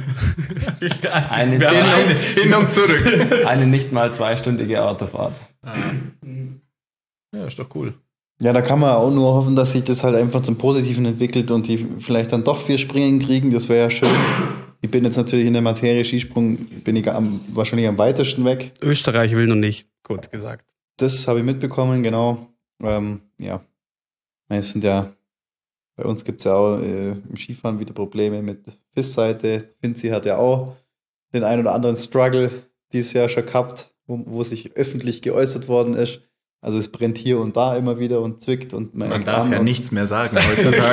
Eine hin und zurück. Eine nicht mal 2-stündige Autofahrt. Ja, ist doch cool. Ja, da kann man auch nur hoffen, dass sich das halt einfach zum Positiven entwickelt und die vielleicht dann doch 4 Springen kriegen. Das wäre ja schön. Ich bin jetzt natürlich in der Materie Skisprung, bin ich wahrscheinlich am weitesten weg. Österreich will noch nicht, kurz gesagt. Das habe ich mitbekommen, genau. Ja. Es sind ja, bei uns gibt es ja auch im Skifahren wieder Probleme mit FIS-Seite. Finzi hat ja auch den ein oder anderen Struggle dieses Jahr schon gehabt, wo sich öffentlich geäußert worden ist. Also es brennt hier und da immer wieder und zwickt. Und man darf ja nichts mehr sagen heutzutage.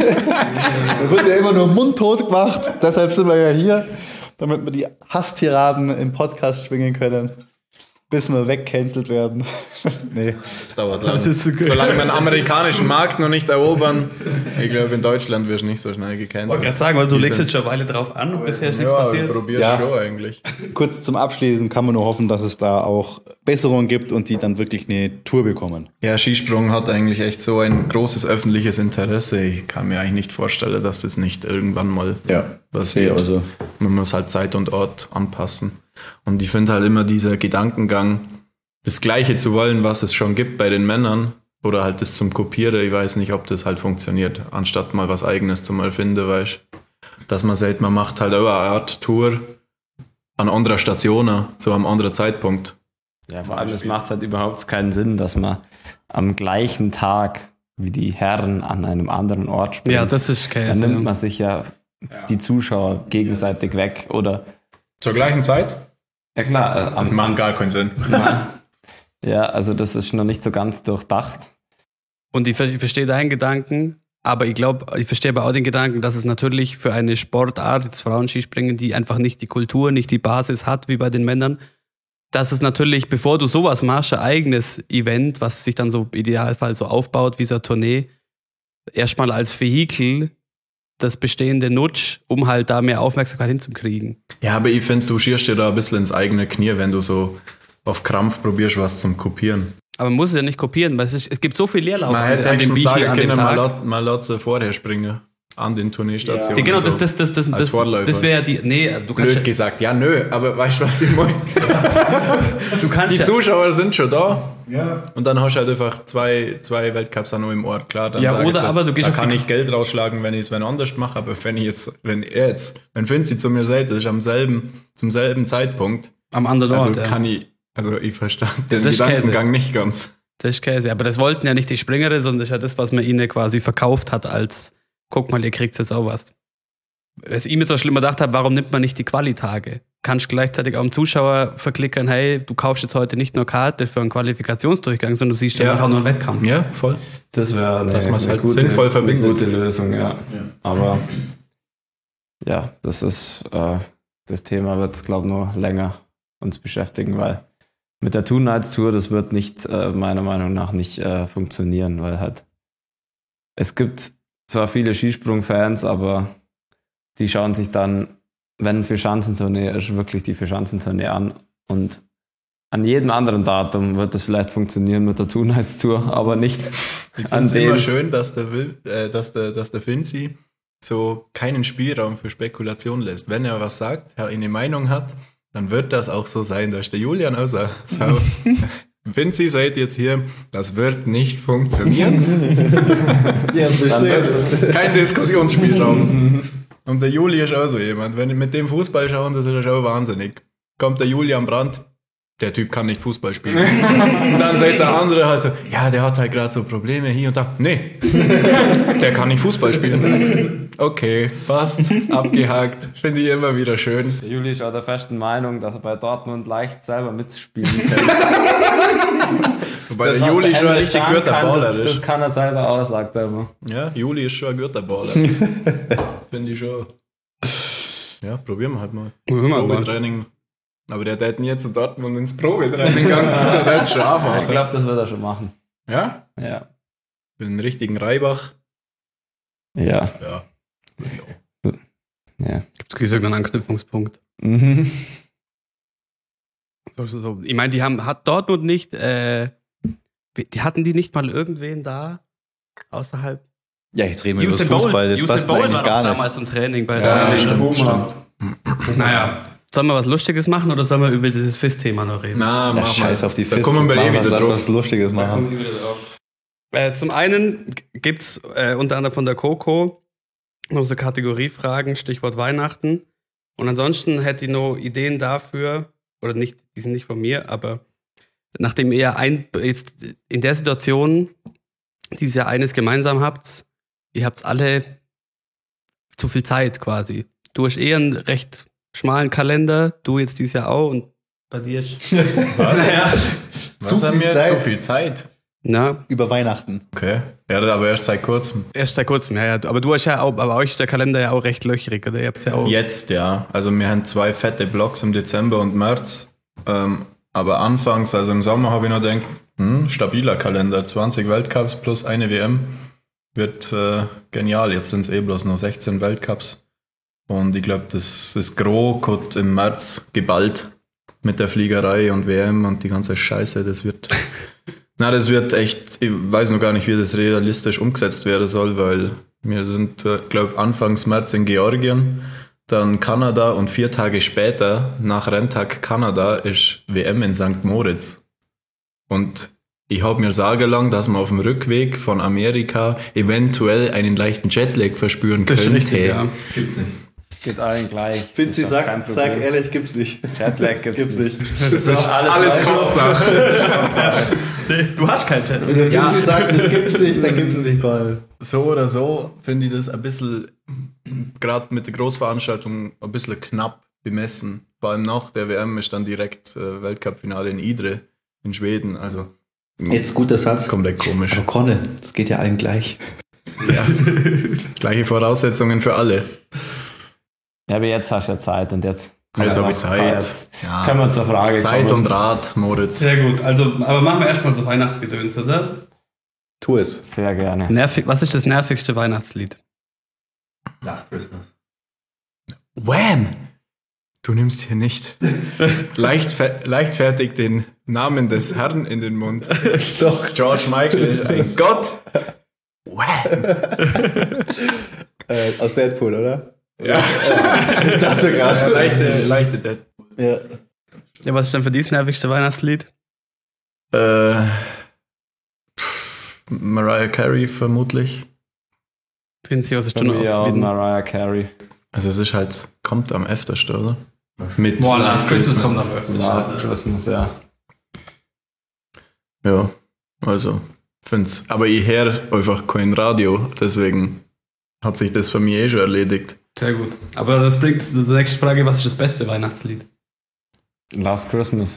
Da wird ja immer nur mundtot gemacht. Deshalb sind wir ja hier, damit wir die Hasstiraden im Podcast schwingen können. bis wir wegcancelt werden. Nee. Das dauert lang. Das ist okay. Solange wir den amerikanischen Markt noch nicht erobern, ich glaube, in Deutschland wirst du nicht so schnell Ich wollte gecancelt. gerade sagen, weil du legst jetzt schon eine Weile drauf an und bisher ist nichts Ja, ich passiert. probier's Ja. schon eigentlich. Kurz zum Abschließen kann man nur hoffen, dass es da auch Besserungen gibt und die dann wirklich eine Tour bekommen. Ja, Skisprung hat eigentlich echt so ein großes öffentliches Interesse. Ich kann mir eigentlich nicht vorstellen, dass das nicht irgendwann mal was wird. Also Man muss halt Zeit und Ort anpassen. Und ich finde halt immer dieser Gedankengang, das Gleiche zu wollen, was es schon gibt bei den Männern, oder halt das zum Kopieren, ich weiß nicht, ob das halt funktioniert, anstatt mal was Eigenes zum Erfinden, weißt du. Dass man sagt, man macht halt auch eine Art Tour an anderer Station, zu einem anderen Zeitpunkt. Ja, vor allem, es macht halt überhaupt keinen Sinn, dass man am gleichen Tag wie die Herren an einem anderen Ort springt. Ja, das ist Dann Käse. nimmt man sich ja die Zuschauer gegenseitig weg. Oder, Zur gleichen Zeit? ja klar, Das macht gar keinen Sinn. ja, also das ist noch nicht so ganz durchdacht. Und ich verstehe deinen Gedanken, aber ich glaube, ich verstehe aber auch den Gedanken, dass es natürlich für eine Sportart, jetzt Frauenskispringen, die einfach nicht die Kultur, nicht die Basis hat, wie bei den Männern, dass es natürlich, bevor du sowas machst, ein eigenes Event, was sich dann so im Idealfall so aufbaut, wie so eine Tournee, erstmal als Vehikel das Bestehende nutzt, um halt da mehr Aufmerksamkeit hinzukriegen. Ja, aber ich finde, du schierst dir da ein bisschen ins eigene Knie, wenn du so auf Krampf probierst, was zum Kopieren. Aber man muss es ja nicht kopieren, weil es gibt so viel Leerlauf Man hätte an dem höchstens Beach sagen an dem können, Tag. man lässt sie vorher springen. An den Tourneestationen. Ja, genau, so. das Vorläufer. wäre die. Nee, du kannst Blöd gesagt, ja, nö, aber weißt du, was ich meine? du kannst Die ja, Zuschauer sind schon da. Ja. Und dann hast du halt einfach zwei Weltcups auch noch im Ort, klar. Dann Ja, sag ich oder jetzt, aber du gehst da auf kann die- ich Geld rausschlagen, wenn ich es wenn anders mache, aber wenn Finzi zu mir sagt, das ist zum selben Zeitpunkt, am anderen also Ort. Ja. kann ich, also ich verstand den das ist Gedankengang nicht ganz. Das ist Käse. Aber das wollten ja nicht die Springere, sondern das ist ja das, was man ihnen quasi verkauft hat als, guck mal, ihr kriegt jetzt auch was. Was ich mir so schlimmer gedacht habe, warum nimmt man nicht die Quali-Tage? Kannst gleichzeitig auch dem Zuschauer verklickern, hey, du kaufst jetzt heute nicht nur Karte für einen Qualifikationsdurchgang, sondern du siehst ja auch nur einen Wettkampf. Ja, voll. Das wäre Dass man es halt sinnvoll verbindet. Eine gute Lösung, ja. Aber ja, das ist das Thema wird, glaube ich, noch länger uns beschäftigen, weil mit der Two-Nights-Tour, das wird nicht, meiner Meinung nach, nicht funktionieren, weil halt es gibt zwar viele Skisprung-Fans, aber die schauen sich dann, wenn für Schanzentournee ist, wirklich die für Schanzentournee an und an jedem anderen Datum wird es vielleicht funktionieren mit der Two-Nights-Tour, aber nicht Ich an finde es immer dem. schön, dass der Finzi so keinen Spielraum für Spekulation lässt. Wenn er was sagt, er eine Meinung hat, dann wird das auch so sein. Da ist der Julian auch so. Vinci sagt jetzt hier, das wird nicht funktionieren. ja, Kein Diskussionsspielraum. Und der Juli ist auch so jemand. Wenn ich mit dem Fußball schauen, das ist auch wahnsinnig. Kommt der Julian Brandt, der Typ kann nicht Fußball spielen. Und dann sagt der andere halt so, ja, der hat halt gerade so Probleme hier und da. Nee, der kann nicht Fußball spielen. Okay, passt, abgehakt. Finde ich immer wieder schön. Der Juli ist auch der festen Meinung, dass er bei Dortmund leicht selber mitspielen kann. Wobei Das, der was Juli der schon ein Emre richtig Can guter kann, Baller das ist. kann er selber auch, sagt er immer. Ja, Juli ist schon ein guter Baller. Finde ich schon. Ja, probieren wir halt mal. Probetraining. Aber der hat nie zu Dortmund ins Probetraining gegangen. Der hat schon Ich anfangen. glaube, das wird er schon machen. Ja? Ja. Für den richtigen Reibach. Ja. Ja. Ja. Gibt es irgendeinen Anknüpfungspunkt? Mhm. So. Ich meine, hat Dortmund nicht, hatten die nicht mal irgendwen da außerhalb? Ja, jetzt reden wir über Usain Fußball, das Usain passt mir Bolt eigentlich war gar doch nicht. damals zum Training bei Ja, der stimmt. Naja, sollen wir was Lustiges machen oder sollen wir über dieses FIS-Thema noch reden? Na, Ja, mach scheiß mal. auf die Da Fest. kommen wir Machen wieder lass drauf. was Lustiges machen. Zum einen gibt es unter anderem von der Coco noch so Kategoriefragen, Stichwort Weihnachten. Und ansonsten hätte ich noch Ideen dafür, oder nicht, die sind nicht von mir, aber nachdem ihr jetzt in der Situation dieses Jahr eines gemeinsam habt, ihr habt alle zu viel Zeit quasi. Du hast eher einen recht schmalen Kalender, du jetzt dieses Jahr auch und bei dir ist... Was haben wir? Zu viel Zeit. Na, Über Weihnachten. Okay. Ja, aber erst seit kurzem. erst seit kurzem, ja. Aber du hast ja auch, aber euch ist der Kalender ja auch recht löchrig, oder? Ihr habt's ja auch. Jetzt, ja. Also wir haben 2 fette Blocks im Dezember und März. Aber anfangs, also im Sommer, habe ich noch gedacht, stabiler Kalender, 20 Weltcups plus eine WM, wird genial. Jetzt sind es bloß noch 16 Weltcups. Und ich glaube, das Gros hat im März geballt mit der Fliegerei und WM und die ganze Scheiße. Das wird echt, ich weiß noch gar nicht, wie das realistisch umgesetzt werden soll, weil wir sind, glaube Anfangs März in Georgien, dann Kanada und 4 Tage später, nach Renntag Kanada, ist WM in St. Moritz. Und ich habe mir sagen lassen, dass man auf dem Rückweg von Amerika eventuell einen leichten Jetlag verspüren Das ist könnte. richtig, ja. Gibt's nicht. Geht allen gleich. Finzi, Ist doch kein sag Problem. ehrlich, gibt's nicht. Jetlag gibt's nicht. Das ist Alles Kopfsache. Du hast keinen Chat. Wenn der Finzi sagt, das gibt's nicht, dann gibt's es nicht, Paul. So oder so finde ich das ein bisschen, gerade mit der Großveranstaltung, ein bisschen knapp bemessen. Vor allem nach der WM ist dann direkt Weltcup-Finale in Idre in Schweden. Also Jetzt guter Satz. komplett komisch. Aber Conne, das geht ja allen gleich. Ja. Gleiche Voraussetzungen für alle. Ja, aber jetzt hast du ja Zeit und jetzt Jetzt habe ich kann Zeit. jetzt Ja. können wir zur Frage Zeit kommen. und Rat, Moritz. Sehr gut, also, aber machen wir erstmal so Weihnachtsgedöns, oder? Tu es. Sehr gerne. Was ist das nervigste Weihnachtslied? Last Christmas. Wham! Du nimmst hier nicht leichtfertig den Namen des Herrn in den Mund. Doch. George Michael ist ein Gott. Wham! Aus Deadpool, oder? Ja. Ich dachte gerade. Leichte Dead. Ja. Ja, was ist denn für dich das nervigste Weihnachtslied? Mariah Carey vermutlich. Finzi, was ist Bei schon noch mir auch aufzubieten? Mariah Carey. Also es ist halt, kommt am öftersten, oder? Mit Boah, Last Christmas kommt am öfter. Last Christmas, ja. Ja, also find's. Aber ich höre einfach kein Radio, deswegen hat sich das für mich eh schon erledigt. Sehr gut. Aber das bringt zur nächsten Frage, was ist das beste Weihnachtslied? Last Christmas.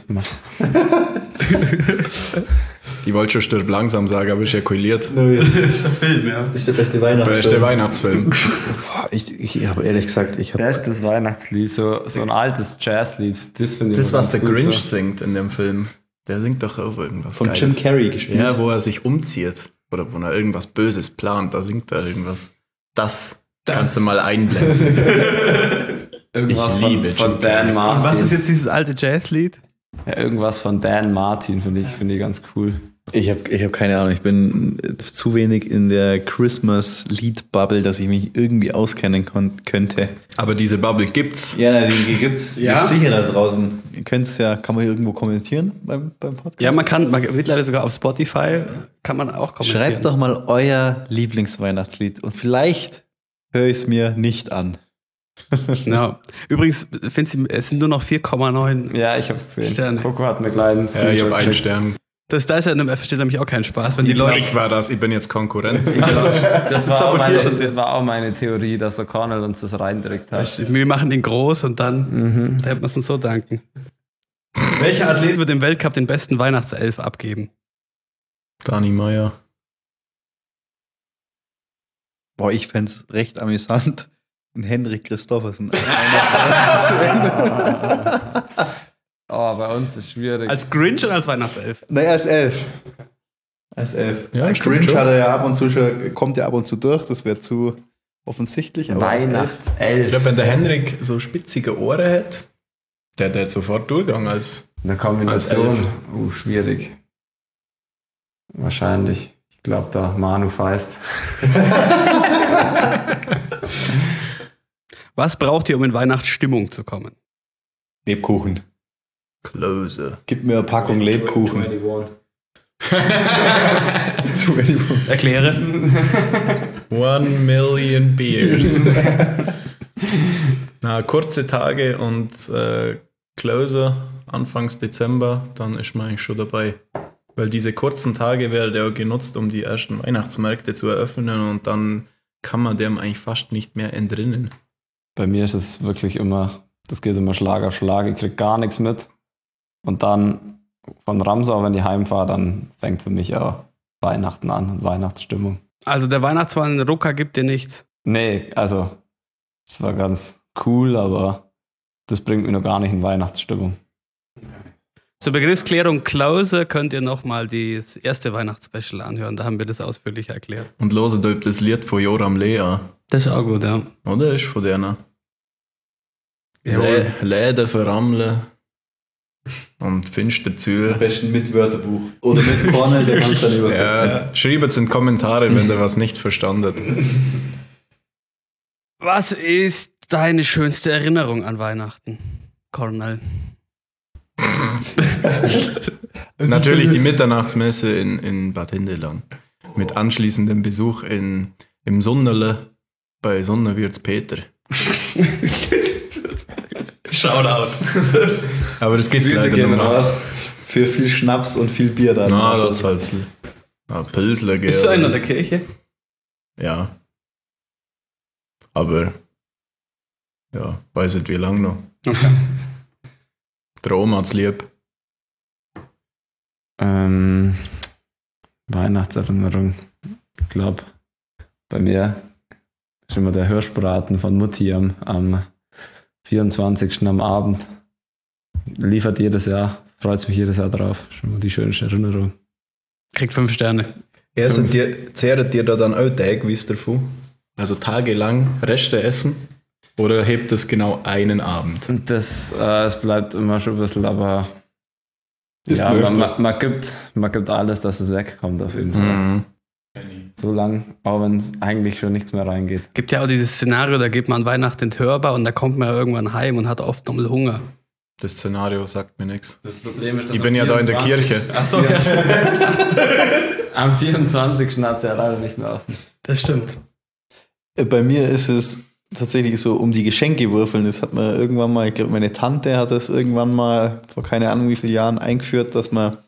Ich wollte schon Stirb langsam sagen, aber ist ja koiliert. Das ist der Film, ja. Das ist der beste Der Weihnachtsfilm. Weihnachtsfilm. Boah, ich habe ehrlich gesagt, ich habe Bestes Weihnachtslied, so ein altes Jazzlied. Das finde ich Das, immer was der ganz gut Grinch so. singt in dem Film, der singt doch auch irgendwas von Geiles. Jim Carrey gespielt. Ja, wo er sich umzieht. Oder wo er irgendwas Böses plant, da singt er irgendwas. Das kannst du mal einblenden. Irgendwas Ich von, liebe von Jim Dan Carrey. Martin. Was ist jetzt dieses alte Jazzlied? Ja, irgendwas von Dan Martin finde ich ganz cool. Ich hab keine Ahnung, ich bin zu wenig in der Christmas-Lied-Bubble, dass ich mich irgendwie auskennen könnte. Aber diese Bubble gibt's. Ja, die gibt's Ja. sicher da draußen. Ihr könnt's ja, kann man hier irgendwo kommentieren beim Podcast? Ja, man mittlerweile sogar auf Spotify kann man auch kommentieren. Schreibt doch mal euer Lieblingsweihnachtslied und vielleicht höre ich es mir nicht an. Ja. Übrigens, Finzi, es sind nur noch 4,9. Ja, ich hab's gesehen. Sterne. Coco hat mir gleich einen Ja, ich habe einen geschickt. Stern. Da ist ja, er versteht nämlich auch keinen Spaß, wenn die Leute... Ich war das, ich bin jetzt Konkurrenz. Das war, auch sabotierst uns das war auch meine Theorie, dass der Cornel uns das reindrückt hat. Wir machen ihn groß und dann hätten wir es uns so danken. Welcher Athlet wird im Weltcup den besten Weihnachtself abgeben? Dani Meyer. Boah, ich fänd's recht amüsant, wenn Henrik Christoffersen. Oh, bei uns ist schwierig. Als Grinch oder als Weihnachtself? Naja, als 11. Als 11. Ja, stimmt Grinch schon. hat er ja ab und zu schon, kommt ja ab und zu durch, das wäre zu offensichtlich. Aber als 11. Ich Weihnachtself. glaube, wenn der Henrik so spitzige Ohren hätte, der hätte sofort Durchgang als. Eine Kombination. Als Schwierig. Wahrscheinlich. Ich glaube, da Manu feist. Was braucht ihr, um in Weihnachtsstimmung zu kommen? Lebkuchen. Closer. Gib mir eine Packung Lebkuchen. 21. Erkläre. 1 million beers. Na, kurze Tage und Closer Anfangs Dezember, dann ist man eigentlich schon dabei. Weil diese kurzen Tage werden ja genutzt, um die ersten Weihnachtsmärkte zu eröffnen und dann kann man dem eigentlich fast nicht mehr entrinnen. Bei mir ist es wirklich immer, das geht immer Schlag auf Schlag. Ich krieg gar nichts mit. Und dann von Ramsau, wenn ich heimfahre, dann fängt für mich auch Weihnachten an und Weihnachtsstimmung. Also der Weihnachtsmann Rucker gibt dir nichts. Nee, also es war ganz cool, aber das bringt mich noch gar nicht in Weihnachtsstimmung. Zur Begriffsklärung Klause könnt ihr nochmal das erste Weihnachtsspecial anhören. Da haben wir das ausführlich erklärt. Und loset euch das Lied von Joram Lea. Das ist auch gut, ja. Oder? Ist von denen. Jawohl. Läden verrammeln und finster zu. Am besten mit Wörterbuch. Oder mit Cornell, der kann es dann übersetzen. Ja, schreibt es in die Kommentare, wenn ihr was nicht verstanden habt. Was ist deine schönste Erinnerung an Weihnachten, Cornell? Natürlich die Mitternachtsmesse in Bad Hindelang. Mit anschließendem Besuch im Sonnerle bei Sonnenwirts Peter. Shoutout. Aber das geht's Grüße leider gehen nur noch. raus. Für viel Schnaps und viel Bier dann. Na, das halt Pilsler. Bist du einer der Kirche? Ja. Aber ja, weiß nicht wie lange noch. Okay. Der Oma hat's lieb. Weihnachtserinnerung. Ich glaube, bei mir ist immer der Hirschbraten von Mutti am 24. am Abend. Liefert jedes Jahr. Freut mich jedes Jahr drauf. Schon mal die schönste Erinnerung. Kriegt 5 Sterne. Zehret ihr da dann auch Tage, wisst ihr davon? Also tagelang Reste essen? Oder hebt es genau einen Abend? Und das, es bleibt immer schon ein bisschen, aber Ist ja, möglich. man gibt alles, dass es wegkommt auf jeden Fall. Mhm. So lang, auch wenn eigentlich schon nichts mehr reingeht. Gibt ja auch dieses Szenario, da geht man an Weihnachten in Hörbar und da kommt man ja irgendwann heim und hat oft nochmal Hunger. Das Szenario sagt mir nichts. Das Problem ist, dass Ich bin ja da in der Kirche. Achso, ja, stimmt. Am 24. hat es ja leider nicht mehr offen. Das stimmt. Bei mir ist es tatsächlich so, um die Geschenke würfeln. Das hat man irgendwann mal, ich glaube, meine Tante hat das irgendwann mal vor keine Ahnung wie vielen Jahren eingeführt, dass man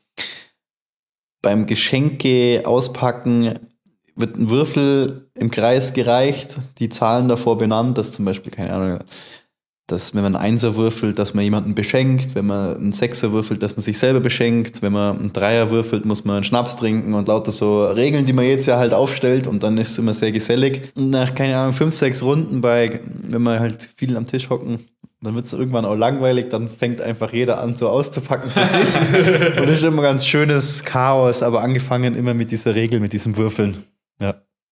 beim Geschenke auspacken wird ein Würfel im Kreis gereicht, die Zahlen davor benannt, dass zum Beispiel, keine Ahnung, dass wenn man einen Einser würfelt, dass man jemanden beschenkt, wenn man einen Sechser würfelt, dass man sich selber beschenkt, wenn man einen Dreier würfelt, muss man einen Schnaps trinken und lauter so Regeln, die man jetzt ja halt aufstellt und dann ist es immer sehr gesellig. Und nach, keine Ahnung, 5, 6 Runden wenn wir halt viel am Tisch hocken, dann wird es irgendwann auch langweilig, dann fängt einfach jeder an so auszupacken für sich und das ist immer ganz schönes Chaos, aber angefangen immer mit dieser Regel, mit diesem Würfeln. Ja,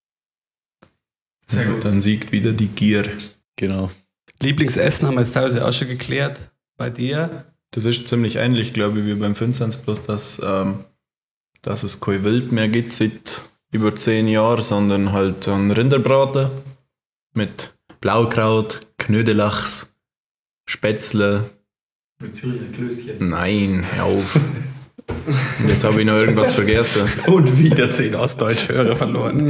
Sehr gut. Dann siegt wieder die Gier. genau. Lieblingsessen haben wir jetzt teilweise auch schon geklärt. Bei dir? Das ist ziemlich ähnlich, glaube ich, wie beim Finstens, bloß dass es kein Wild mehr gibt seit über 10 Jahren, sondern halt ein Rinderbraten mit Blaukraut, Knödelachs, Spätzle. Natürlich ein Klößchen. Nein, hör auf. Und jetzt habe ich noch irgendwas vergessen. Und wieder 10 Ostdeutsch-Hörer verloren.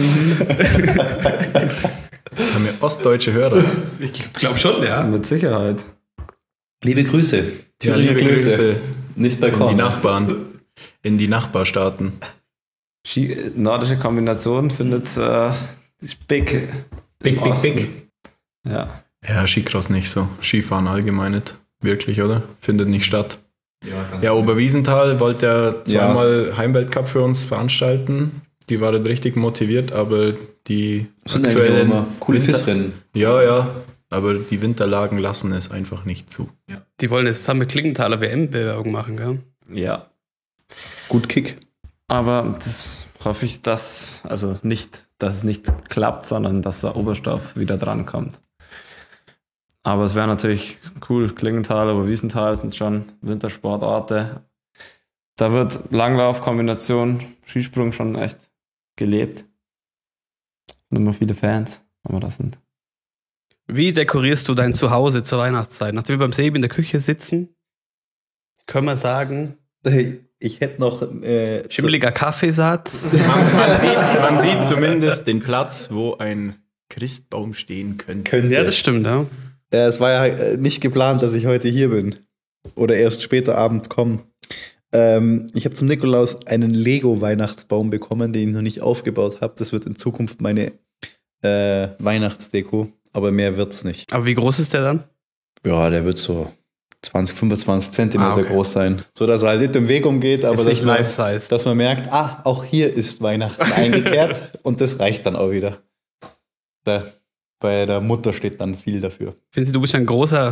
Haben wir ostdeutsche Hörer? Ich glaube schon, ja. Mit Sicherheit. Liebe Grüße. Ja, Thüringer liebe Klöße. Grüße Nicht bei in die Korn. Nachbarn, in die Nachbarstaaten. Nordische Kombination findet big. im Osten. Ja. Ja, Skicross nicht so. Skifahren allgemein nicht. Wirklich, oder? Findet nicht statt. Ja, Oberwiesenthal wollte ja zweimal Heimweltcup für uns veranstalten. Die waren richtig motiviert, aber die sind eigentlich auch immer coole FIS-Rennen. Ja, aber die Winterlagen lassen es einfach nicht zu. Die wollen jetzt zusammen mit Klingenthaler WM-Bewerbung machen, gell? Ja. Gut Kick. Aber das hoffe ich, dass es nicht klappt, sondern dass der Oberstoff wieder drankommt. Aber es wäre natürlich cool. Klingenthal, Oberwiesenthal sind schon Wintersportorte. Da wird Langlauf, Kombination, Skisprung schon echt gelebt. Sind immer viele Fans, aber das sind. Wie dekorierst du dein Zuhause zur Weihnachtszeit? Nachdem wir beim Sebi in der Küche sitzen, können wir sagen, Ich hätte noch schimmeliger Kaffeesatz. Man sieht zumindest den Platz, wo ein Christbaum stehen könnte. Ja, das stimmt, ja. Es war ja nicht geplant, dass ich heute hier bin. Oder erst später Abend komme. Ich habe zum Nikolaus einen Lego-Weihnachtsbaum bekommen, den ich noch nicht aufgebaut habe. Das wird in Zukunft meine Weihnachtsdeko. Aber mehr wird's nicht. Aber wie groß ist der dann? Ja, der wird so 20, 25 Zentimeter okay. groß sein. So, dass er halt nicht im Weg umgeht, aber Ist nicht dass man, life-size. dass man merkt, auch hier ist Weihnachten eingekehrt. Und das reicht dann auch wieder. Bei der Mutter steht dann viel dafür. Finzi, du bist ein großer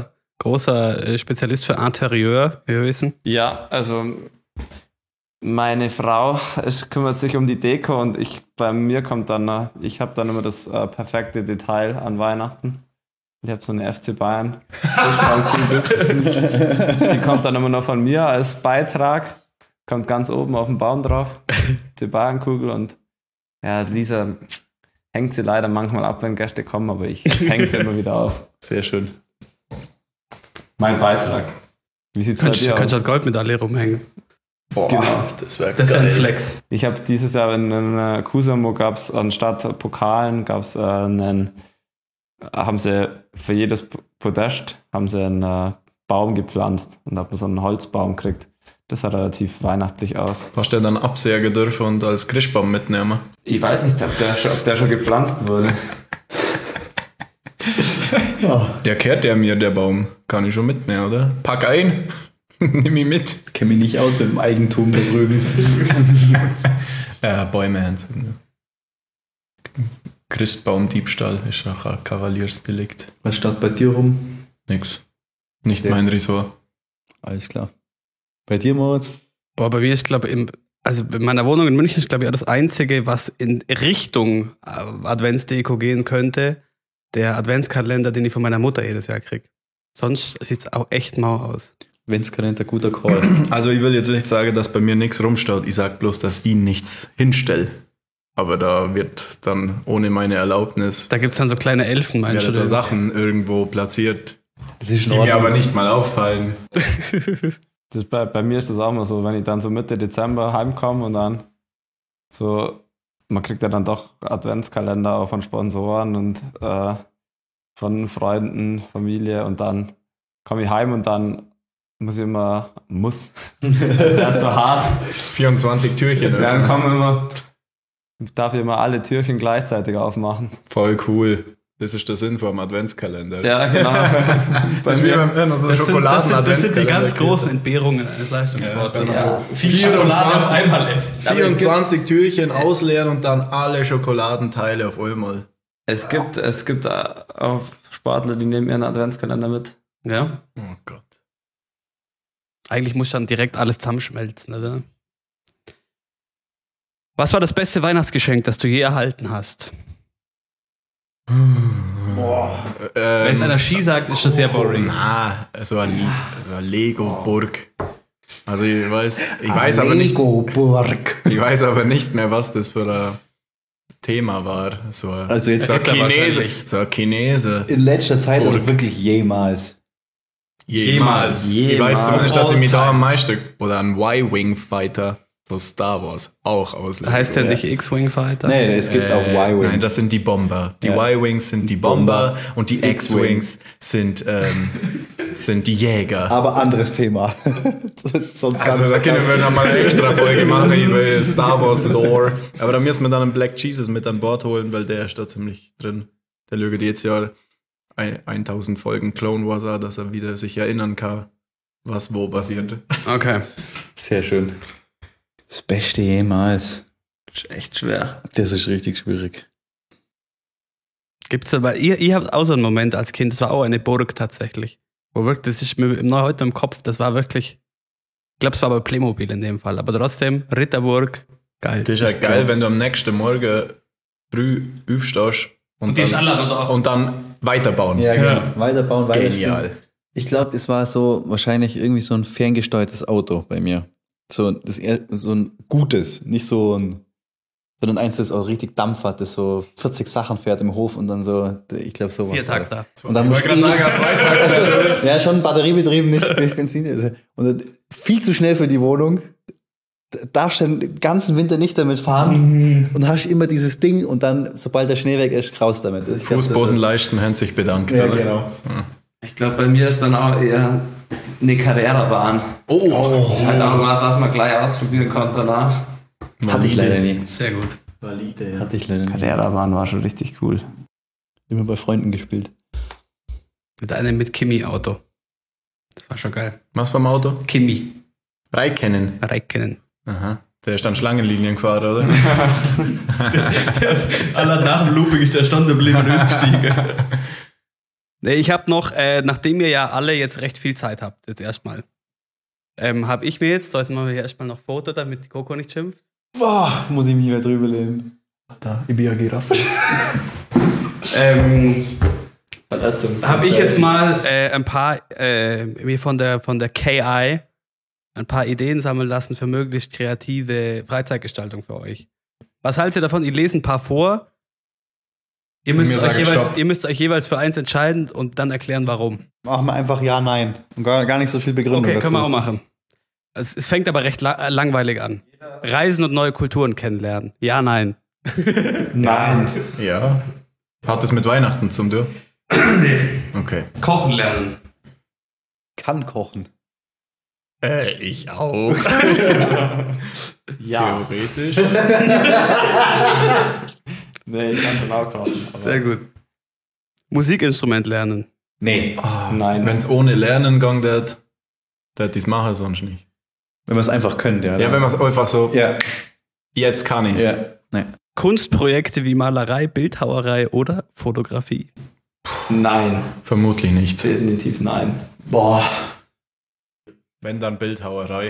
großer Spezialist für Interieur, wie wir wissen. Ja, also meine Frau kümmert sich um die Deko und bei mir kommt dann, ich habe dann immer das perfekte Detail an Weihnachten. Ich habe so eine FC Bayern Fußballkugel. Die kommt dann immer noch von mir als Beitrag. Kommt ganz oben auf den Baum drauf. Die Bayernkugel und ja, Lisa hängt sie leider manchmal ab, wenn Gäste kommen, aber ich hänge sie immer wieder auf. Sehr schön. Mein Beitrag. Wie sieht's bei dir aus? Kannst du halt Goldmedaille rumhängen. Boah, Genau. das wäre Das wäre ein geil. Flex. Ich habe dieses Jahr in Kusamo gab es anstatt Pokalen haben sie für jedes Podest haben sie einen Baum gepflanzt und hat man so einen Holzbaum gekriegt. Das sah relativ weihnachtlich aus. Hast du dann absägen dürfen und als Christbaum mitnehmen? Ich weiß nicht, ob der schon gepflanzt wurde. Der kehrt der mir, der Baum. Kann ich schon mitnehmen, oder? Pack ein. Nimm ihn mit. Kenne mich nicht aus mit dem Eigentum da drüben. Bäume anzünden. Christbaumdiebstahl ist auch ein Kavaliersdelikt. Was steht bei dir rum? Nix. Nicht Ja. mein Ressort. Alles klar. Bei dir, Moritz? Boah, bei mir ist, glaube ich, in meiner Wohnung in München ist, glaube ich, auch das Einzige, was in Richtung Adventsdeko gehen könnte, der Adventskalender, den ich von meiner Mutter jedes Jahr kriege. Sonst sieht es auch echt mau aus. Wenn's kein guter Call. Also ich will jetzt nicht sagen, dass bei mir nichts rumstaut. Ich sage bloß, dass ich nichts hinstelle. Aber da wird dann ohne meine Erlaubnis Da gibt es dann so kleine Elfen, meinst werden du? da Sachen irgendwo platziert, Das ist in die mir Ordnung. aber nicht mal auffallen. Bei mir ist das auch mal so, wenn ich dann so Mitte Dezember heimkomme und dann so, man kriegt ja dann doch Adventskalender auch von Sponsoren und von Freunden, Familie und dann komme ich heim und dann das wäre so hart. 24 Türchen Dann öffnen. darf ich immer alle Türchen gleichzeitig aufmachen. Voll cool. Das ist der Sinn vom Adventskalender. Ja, genau. Das ist wie beim so Das sind die ganz Schokoladen-Adventskalender. großen Entbehrungen eines Leistungssportlers. Ja. Viel Schokolade auf einmal essen. 24 Türchen ausleeren und dann alle Schokoladenteile auf einmal. Es gibt auch Sportler, die nehmen ihren Adventskalender mit. Ja. Oh Gott. Eigentlich muss dann direkt alles zusammenschmelzen, oder? Was war das beste Weihnachtsgeschenk, das du je erhalten hast? Wenn es einer Ski sagt, ist das sehr boring. Na, so eine Lego-Burg. Also ich weiß aber nicht. Lego-Burg. Ich weiß aber nicht mehr, was das für ein Thema war. Also jetzt so ein Hitler Chinese. wahrscheinlich. So ein Chinese. in letzter Zeit oder Burg. wirklich jemals? Jemals. Ich weiß zumindest, dass ich mich da am meisten. Oder ein Y-Wing-Fighter von Star Wars auch auslese. Heißt der nicht X-Wing Fighter? Nee, es gibt auch Y-Wing. Nein, das sind die Bomber. Die Ja. Y-Wings sind die Bomber Bomber. und die X-Wings sind die Jäger. Aber anderes Thema. Sonst Also da können wir nochmal eine extra Folge machen über Star Wars Lore. Aber da müssen wir dann einen Black Jesus mit an Bord holen, weil der ist da ziemlich drin. Der lügt jetzt ja 1000 Folgen Clone Wars an, dass er wieder sich erinnern kann, was wo passiert. Okay. Sehr schön. Das Beste jemals. Das ist echt schwer. Das ist richtig schwierig. Gibt's aber, ihr habt auch so einen Moment als Kind, das war auch eine Burg tatsächlich. Wo wirklich, das ist mir noch heute im Kopf, das war wirklich, ich glaube, es war bei Playmobil in dem Fall, aber trotzdem, Ritterburg, geil. Das ist ja geil, wenn du am nächsten Morgen früh aufstehst und dann weiterbauen. Ja, genau. Weiterbauen, Genial. Ich glaube, es war so wahrscheinlich irgendwie so ein ferngesteuertes Auto bei mir. So ein gutes, nicht so ein, sondern eins, das auch richtig Dampf hat, das so 40 Sachen fährt im Hof und dann so, ich glaube sowas. war das. Viertakter. Und dann musst du ja, schon batteriebetrieben, nicht Benzin. Also, und dann viel zu schnell für die Wohnung. Darfst dann den ganzen Winter nicht damit fahren und hast immer dieses Ding und dann, sobald der Schnee weg ist, raus damit. Ich glaub, Fußbodenleisten haben sich bedankt. Ja, oder? genau. Ich glaube, bei mir ist dann auch eher eine Carrera-Bahn. Oh, Das ist halt auch was man gleich ausprobieren konnte danach. Hatte ich leider nie. Sehr gut. Valide, ja. Hatte ich leider nie. Carrera-Bahn war schon richtig cool. Immer bei Freunden gespielt. Mit einem mit Kimi-Auto. Das war schon geil. Was vom Auto? Kimi. Reikennen. Reikenen. Aha. Der ist dann Schlangenlinien gefahren, oder? Aller nach dem Looping ist der Stand geblieben und ist gestiegen. Nee, ich habe noch, nachdem ihr ja alle jetzt recht viel Zeit habt, jetzt erstmal, habe ich mir jetzt, so jetzt machen wir hier erstmal noch Foto, damit die Coco nicht schimpft. Boah, muss ich mich wieder drüber lehnen. Da, Ibia-Giraffe. Habe ich jetzt mal ein paar, mir von der KI ein paar Ideen sammeln lassen für möglichst kreative Freizeitgestaltung für euch. Was haltet ihr davon? Ich lese ein paar vor. Ihr müsst euch jeweils für eins entscheiden und dann erklären, warum. Machen wir einfach ja, nein. Und gar nicht so viel Begründung Okay, dazu. können wir auch machen. Es fängt aber recht langweilig an. Reisen und neue Kulturen kennenlernen. Ja, nein. Nein. Ja. Hat es mit Weihnachten zum Tun? Nee. Okay. Kochen lernen. Kann kochen. Ich auch. Ja. Theoretisch. Nee, ich kann schon auch kochen. aber- Sehr gut. Musikinstrument lernen. Nee. Nein. Wenn es ohne Lernen gegangen wird, das ich machen sonst nicht. Wenn wir es einfach können, ja. Ja, wenn man es einfach so, Ja. jetzt kann ich's. Ja. Nee. Kunstprojekte wie Malerei, Bildhauerei oder Fotografie. Nein. Vermutlich nicht. Definitiv nein. Boah. Wenn dann Bildhauerei.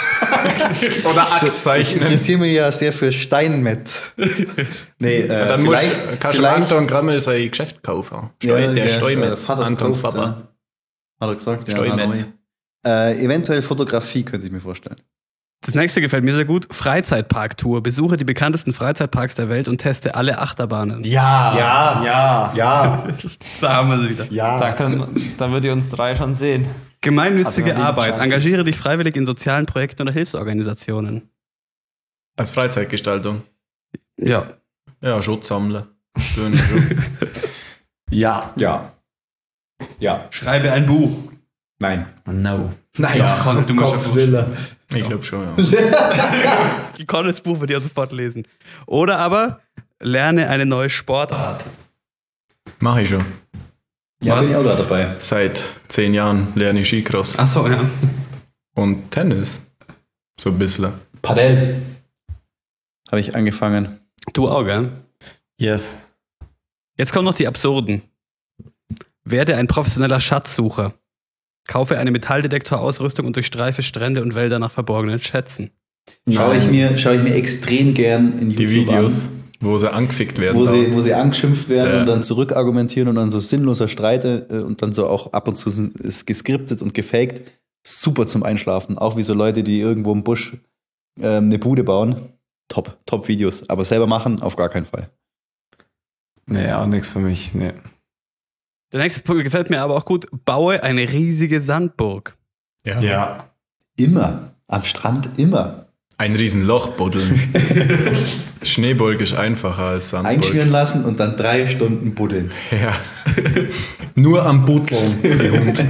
Oder Aktzeichnen. Ich interessiere mich ja sehr für Steinmetz. Nee, Dann kannst du vielleicht Anton Grammel sein Geschäft kaufen. Der Steumetz, Antons Papa. Hat er gesagt, ja. Steumetz. Eventuell Fotografie könnte ich mir vorstellen. Das nächste gefällt mir sehr gut. Freizeitparktour. Besuche die bekanntesten Freizeitparks der Welt und teste alle Achterbahnen. Ja. Ja. Da haben wir sie wieder. Da würde ich uns 3 schon sehen. Gemeinnützige Also, Arbeit. Chance. Engagiere dich freiwillig in sozialen Projekten oder Hilfsorganisationen. Als Freizeitgestaltung. Ja. Ja, Schutz sammeln. Tun ich schon. Ja. Ja. Ja. Schreibe ein Buch. Nein. No. Nein. Ja, du musst Gottes Willen. Ich glaube schon, ja. Ich kann das Buch würde ich auch sofort lesen. Oder aber lerne eine neue Sportart. Mach ich schon. Ja, Was? bin ich auch da dabei. Seit 10 Jahren lerne ich Skicross. Achso, ja. Und Tennis. So ein bisschen. Padel. Habe ich angefangen. Du auch, gell? Yes. Jetzt kommen noch die Absurden. Werde ein professioneller Schatzsucher. Kaufe eine Metalldetektorausrüstung und durchstreife Strände und Wälder nach verborgenen Schätzen. Schaue ich mir extrem gern in YouTube Die Videos, an, wo sie angefickt werden. wo sie angeschimpft werden Ja. und dann zurückargumentieren und dann so sinnloser Streite und dann so auch ab und zu ist geskriptet und gefaked. Super zum Einschlafen. Auch wie so Leute, die irgendwo im Busch eine Bude bauen. Top Videos. Aber selber machen, auf gar keinen Fall. Nee, auch nichts für mich. Nee. Der nächste Punkt gefällt mir aber auch gut. Baue eine riesige Sandburg. Ja. Immer. Am Strand immer. Ein Riesenloch buddeln. Schneeburg ist einfacher als Sandburg. Einschmieren lassen und dann 3 Stunden buddeln. Ja. Nur am Buddeln, die Hund.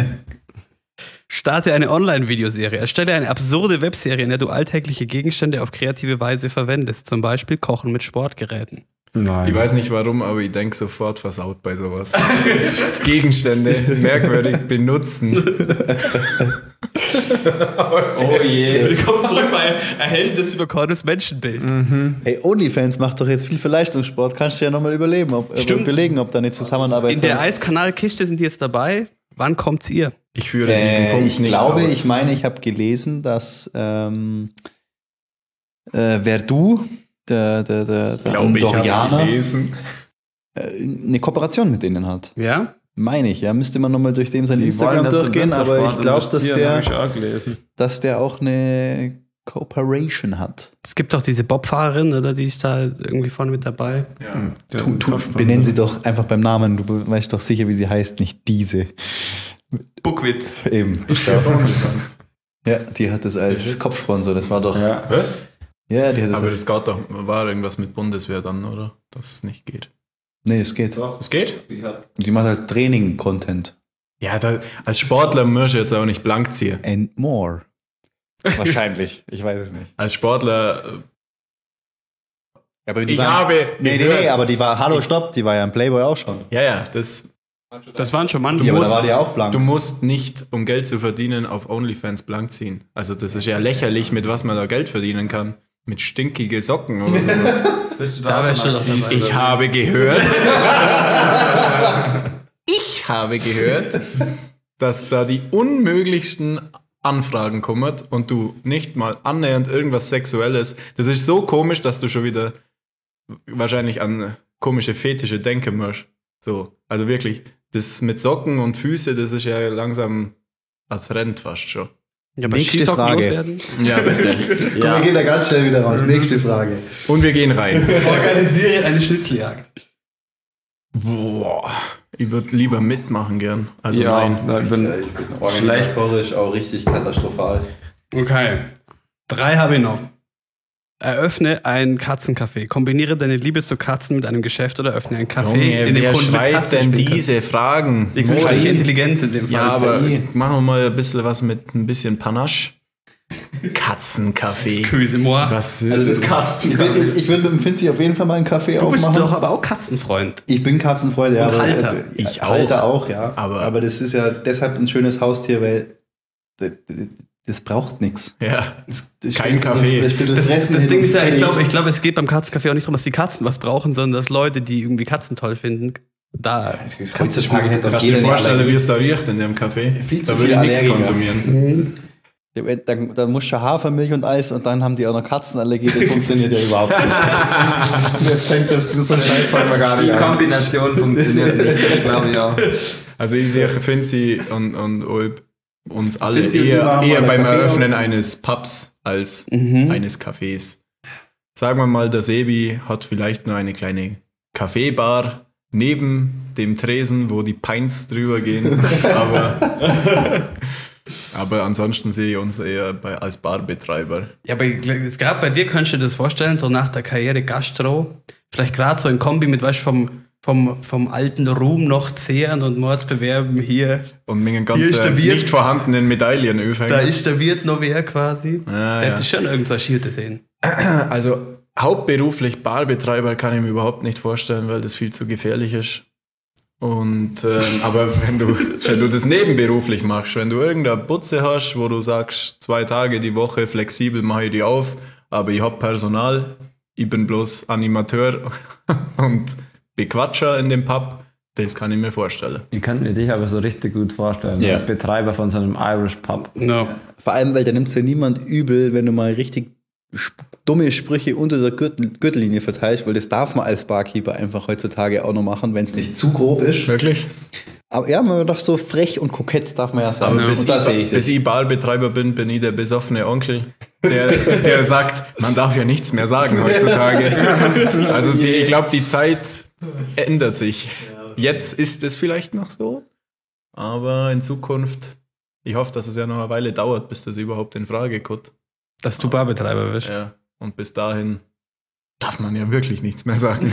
Starte eine Online-Videoserie. Erstelle eine absurde Webserie, in der du alltägliche Gegenstände auf kreative Weise verwendest. Zum Beispiel Kochen mit Sportgeräten. Nein. Ich weiß nicht warum, aber ich denke sofort versaut bei sowas. Gegenstände merkwürdig benutzen. Oh je. Willkommen zurück bei Erhellendes überkornes Menschenbild. Hey, OnlyFans macht doch jetzt viel für Leistungssport. Kannst du ja nochmal belegen, ob da eine Zusammenarbeit In der Eiskanalkiste sind die jetzt dabei. Wann kommt's ihr? Ich führe diesen Punkt ich nicht glaube, aus. ich meine, ich habe gelesen, dass Verdu, der glaube, ich habe Andorianer, gelesen. eine Kooperation mit denen hat. Ja? Meine ich, ja. Müsste man nochmal durch sein Instagram durchgehen, aber ich glaube, dass der auch eine Cooperation hat. Es gibt doch diese Bobfahrerin, oder? Die ist da irgendwie vorne mit dabei. Ja. Benennen sie doch einfach beim Namen. Du weißt doch sicher, wie sie heißt, nicht diese. Buckwitz. Eben. Ja, die hat das als Kopfsponsor. Das war doch. Ja. Was? Ja, die hat das. Aber das geht doch, war irgendwas mit Bundeswehr dann, oder? Dass es nicht geht. Nee, es geht. Es geht? Die macht halt Training-Content. Ja, als Sportler musst du jetzt auch nicht blank ziehen. And more. Wahrscheinlich. Ich weiß es nicht. Als Sportler, Aber ich habe Nee, gehört- aber die war, hallo, stopp, die war ja im Playboy auch schon. Ja, das Das waren schon Mann. Ja, aber musst- da war die auch blank. Du musst nicht, um Geld zu verdienen, auf OnlyFans blank ziehen. Also das ist ja lächerlich, mit was man da Geld verdienen kann. Mit stinkige Socken oder sowas. Bist du Da wärst du doch dabei. Ich habe gehört. Ich habe gehört, dass da die unmöglichsten Anfragen kommen und du nicht mal annähernd irgendwas Sexuelles. Das ist so komisch, dass du schon wieder wahrscheinlich an komische Fetische denken musst. So, also wirklich, das mit Socken und Füße, das ist ja langsam als Trend fast schon. Ja, aber Nächste Skisocken Frage. loswerden? Ja, bitte. Komm, wir gehen da ganz schnell wieder raus. Nächste Frage. Und wir gehen rein. Organisiere eine Schnitzeljagd. Boah, ich würde lieber mitmachen gern. Also Ja, nein. ich bin Organisatorisch auch richtig katastrophal. Okay. 3 habe ich noch. Eröffne ein Katzencafé. Kombiniere deine Liebe zu Katzen mit einem Geschäft oder öffne ein Café, Junge, in dem wer Kunden mit schreibt Katzen denn spielen kann. diese Fragen? Die künstliche Intelligenz in dem Fall. Ja, aber KI. machen wir mal ein bisschen was mit ein bisschen Panache. Katzencafé. Cuisinmoir. Was Also, ich würde mit dem Finzi auf jeden Fall mal einen Kaffee Du bist aufmachen. doch aber auch Katzenfreund. Ich bin Katzenfreund, ja. Und aber Halter. Ich auch. Halter auch, ja. Aber- das ist ja deshalb ein schönes Haustier, weil das braucht nichts. Ja, kein Kaffee. Das Ding ist ja, ich glaube, es geht beim Katzencafé auch nicht darum, dass die Katzen was brauchen, sondern dass Leute, die irgendwie Katzen toll finden, da Heutzutage hätte doch kannst du jeder dir eine vorstellen, Allergie. wie es da riecht in dem Café? Viel zu Da würde viele ich nichts Allergiker. konsumieren. Dann musst du Hafermilch und Eis und dann haben die auch noch Katzenallergie. Das funktioniert ja überhaupt nicht. So ein Scheiß fangen wir gar Die nicht an. Kombination funktioniert nicht, das glaube ich auch. Also ich sehe Finzi und uns alle Finzi und die eher machen mal beim einen Kaffee Eröffnen eines Pubs als eines Cafés. Sagen wir mal, der Sebi hat vielleicht nur eine kleine Kaffeebar neben dem Tresen, wo die Pints drüber gehen. aber ansonsten sehe ich uns eher als Barbetreiber. Ja, aber gerade bei dir könntest du dir das vorstellen, so nach der Karriere Gastro, vielleicht gerade so ein Kombi mit, weißt du, vom alten Ruhm noch zehren und Mordsbewerben hier. Und mit den Hier ist der ganzen Wirt. nicht vorhandenen Medaillen aufhängen. Da ist der Wirt noch wer quasi. Ja, Der hätte schon irgend so eine Schierte sehen. Also hauptberuflich Barbetreiber kann ich mir überhaupt nicht vorstellen, weil das viel zu gefährlich ist. Und aber wenn du das nebenberuflich machst, wenn du irgendeine Butze hast, wo du sagst, 2 Tage die Woche flexibel mache ich die auf, aber ich hab Personal, ich bin bloß Animateur und Bequatscher in dem Pub, das kann ich mir vorstellen. Ich könnte mir dich aber so richtig gut vorstellen, Ja. als Betreiber von so einem Irish Pub. No. Vor allem, weil da nimmt ja niemand übel, wenn du mal richtig dumme Sprüche unter der Gürtellinie verteilst, weil das darf man als Barkeeper einfach heutzutage auch noch machen, wenn es nicht zu grob ist. Wirklich? Aber ja, man darf so frech und kokett, darf man ja sagen. Aber bis und da sehe ich bis ich Barbetreiber bin ich der besoffene Onkel, der sagt, man darf ja nichts mehr sagen heutzutage. Also ich glaube, die Zeit ändert sich. Jetzt ist es vielleicht noch so, aber in Zukunft, ich hoffe, dass es ja noch eine Weile dauert, bis das überhaupt in Frage kommt. Dass du Barbetreiber bist. Ja, und bis dahin darf man ja wirklich nichts mehr sagen.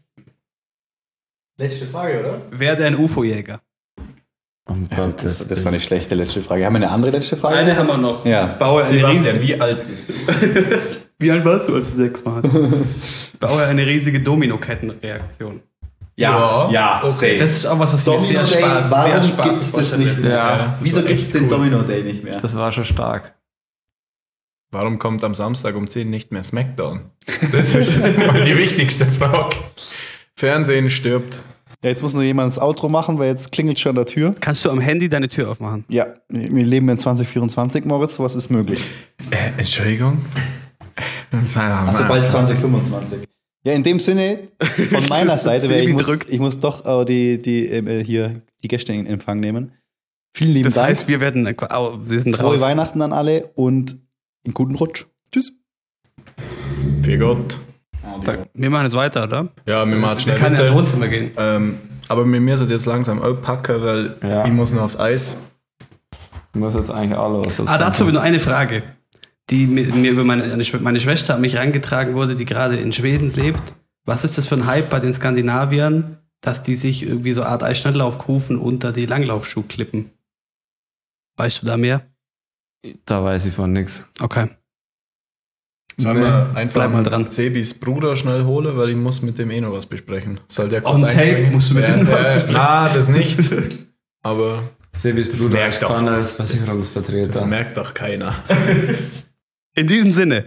Letzte Frage, oder? Werde ein UFO-Jäger. Um Also Gottes das war eine schlechte letzte Frage. Haben wir eine andere letzte Frage? Eine haben wir noch. Ja. Baue eine riesige, wie alt bist du? wie alt warst du, als du 6 warst? Baue eine riesige Domino-Kettenreaktion. Ja, Okay, das ist auch was mir Domino sehr Day, Spaß warum sehr Spaß gibt es das nicht mehr? Ja, Wieso gibt es den Domino Day nicht mehr? das war schon stark. Warum kommt am Samstag um 10 nicht mehr Smackdown? Das ist mal die wichtigste Frage. Fernsehen stirbt. Ja, jetzt muss nur jemand das Outro machen, weil jetzt klingelt schon an der Tür. Kannst du am Handy deine Tür aufmachen? Ja, wir leben in 2024, Moritz, sowas ist möglich. Entschuldigung? Also bald 2025. Ja, in dem Sinne, von meiner Seite, weil ich muss doch die Gäste in Empfang nehmen. Vielen lieben Das Dank. heißt, wir sind Frohe raus. Weihnachten an alle und einen guten Rutsch. Tschüss. Für Gott. Wir machen jetzt weiter, oder? Ja, wir machen Wir schnell können ins weiter. Wohnzimmer gehen. Aber wir müssen jetzt langsam aufpacken, weil Ja. ich muss noch aufs Eis. Ich muss jetzt eigentlich auch los. Dazu noch eine Frage, die mir über meine Schwester an mich herangetragen wurde, die gerade in Schweden lebt. Was ist das für ein Hype bei den Skandinaviern, dass die sich irgendwie so Art Eisschnelllaufkufen unter die Langlaufschuhe klippen? Weißt du da mehr? Da weiß ich von nichts. Okay. Sollen wir einfach Bleib mal dran. Sebis Bruder schnell holen, weil ich muss mit dem eh noch was besprechen. Soll der On kurz tape einspringen? musst du mit dem was besprechen. Ah, das nicht. Aber Sebis Das Bruder merkt ist doch. Spanner, ist das Versicherungsvertreter. merkt doch keiner. In diesem Sinne,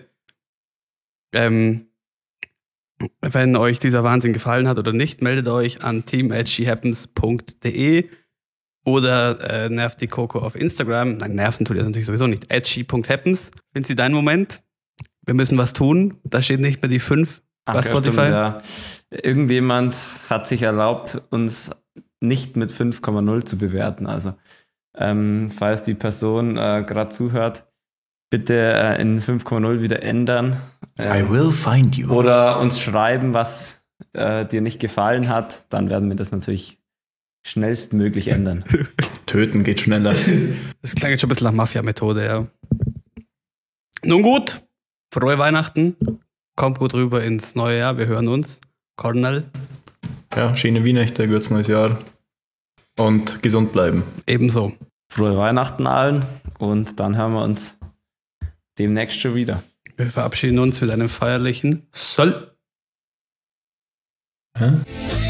wenn euch dieser Wahnsinn gefallen hat oder nicht, meldet euch an team@shehappens.de. Oder nervt die Coco auf Instagram. Nein, nerven tut ihr natürlich sowieso nicht. @she.happens. Finden Sie dein Moment? Wir müssen was tun. Da steht nicht mehr die 5 bei Spotify. Stimmt, ja. Irgendjemand hat sich erlaubt, uns nicht mit 5,0 zu bewerten. Also, falls die Person gerade zuhört, bitte in 5,0 wieder ändern. I will find you. Oder uns schreiben, was dir nicht gefallen hat. Dann werden wir das natürlich schnellstmöglich ändern. Töten geht schneller. Das klang jetzt schon ein bisschen nach Mafia-Methode, ja. Nun gut, frohe Weihnachten. Kommt gut rüber ins neue Jahr. Wir hören uns. Cornel. Ja, schöne Weihnachten, gutes neues Jahr. Und gesund bleiben. Ebenso. Frohe Weihnachten allen und dann hören wir uns demnächst schon wieder. Wir verabschieden uns mit einem feierlichen Soll. Hä?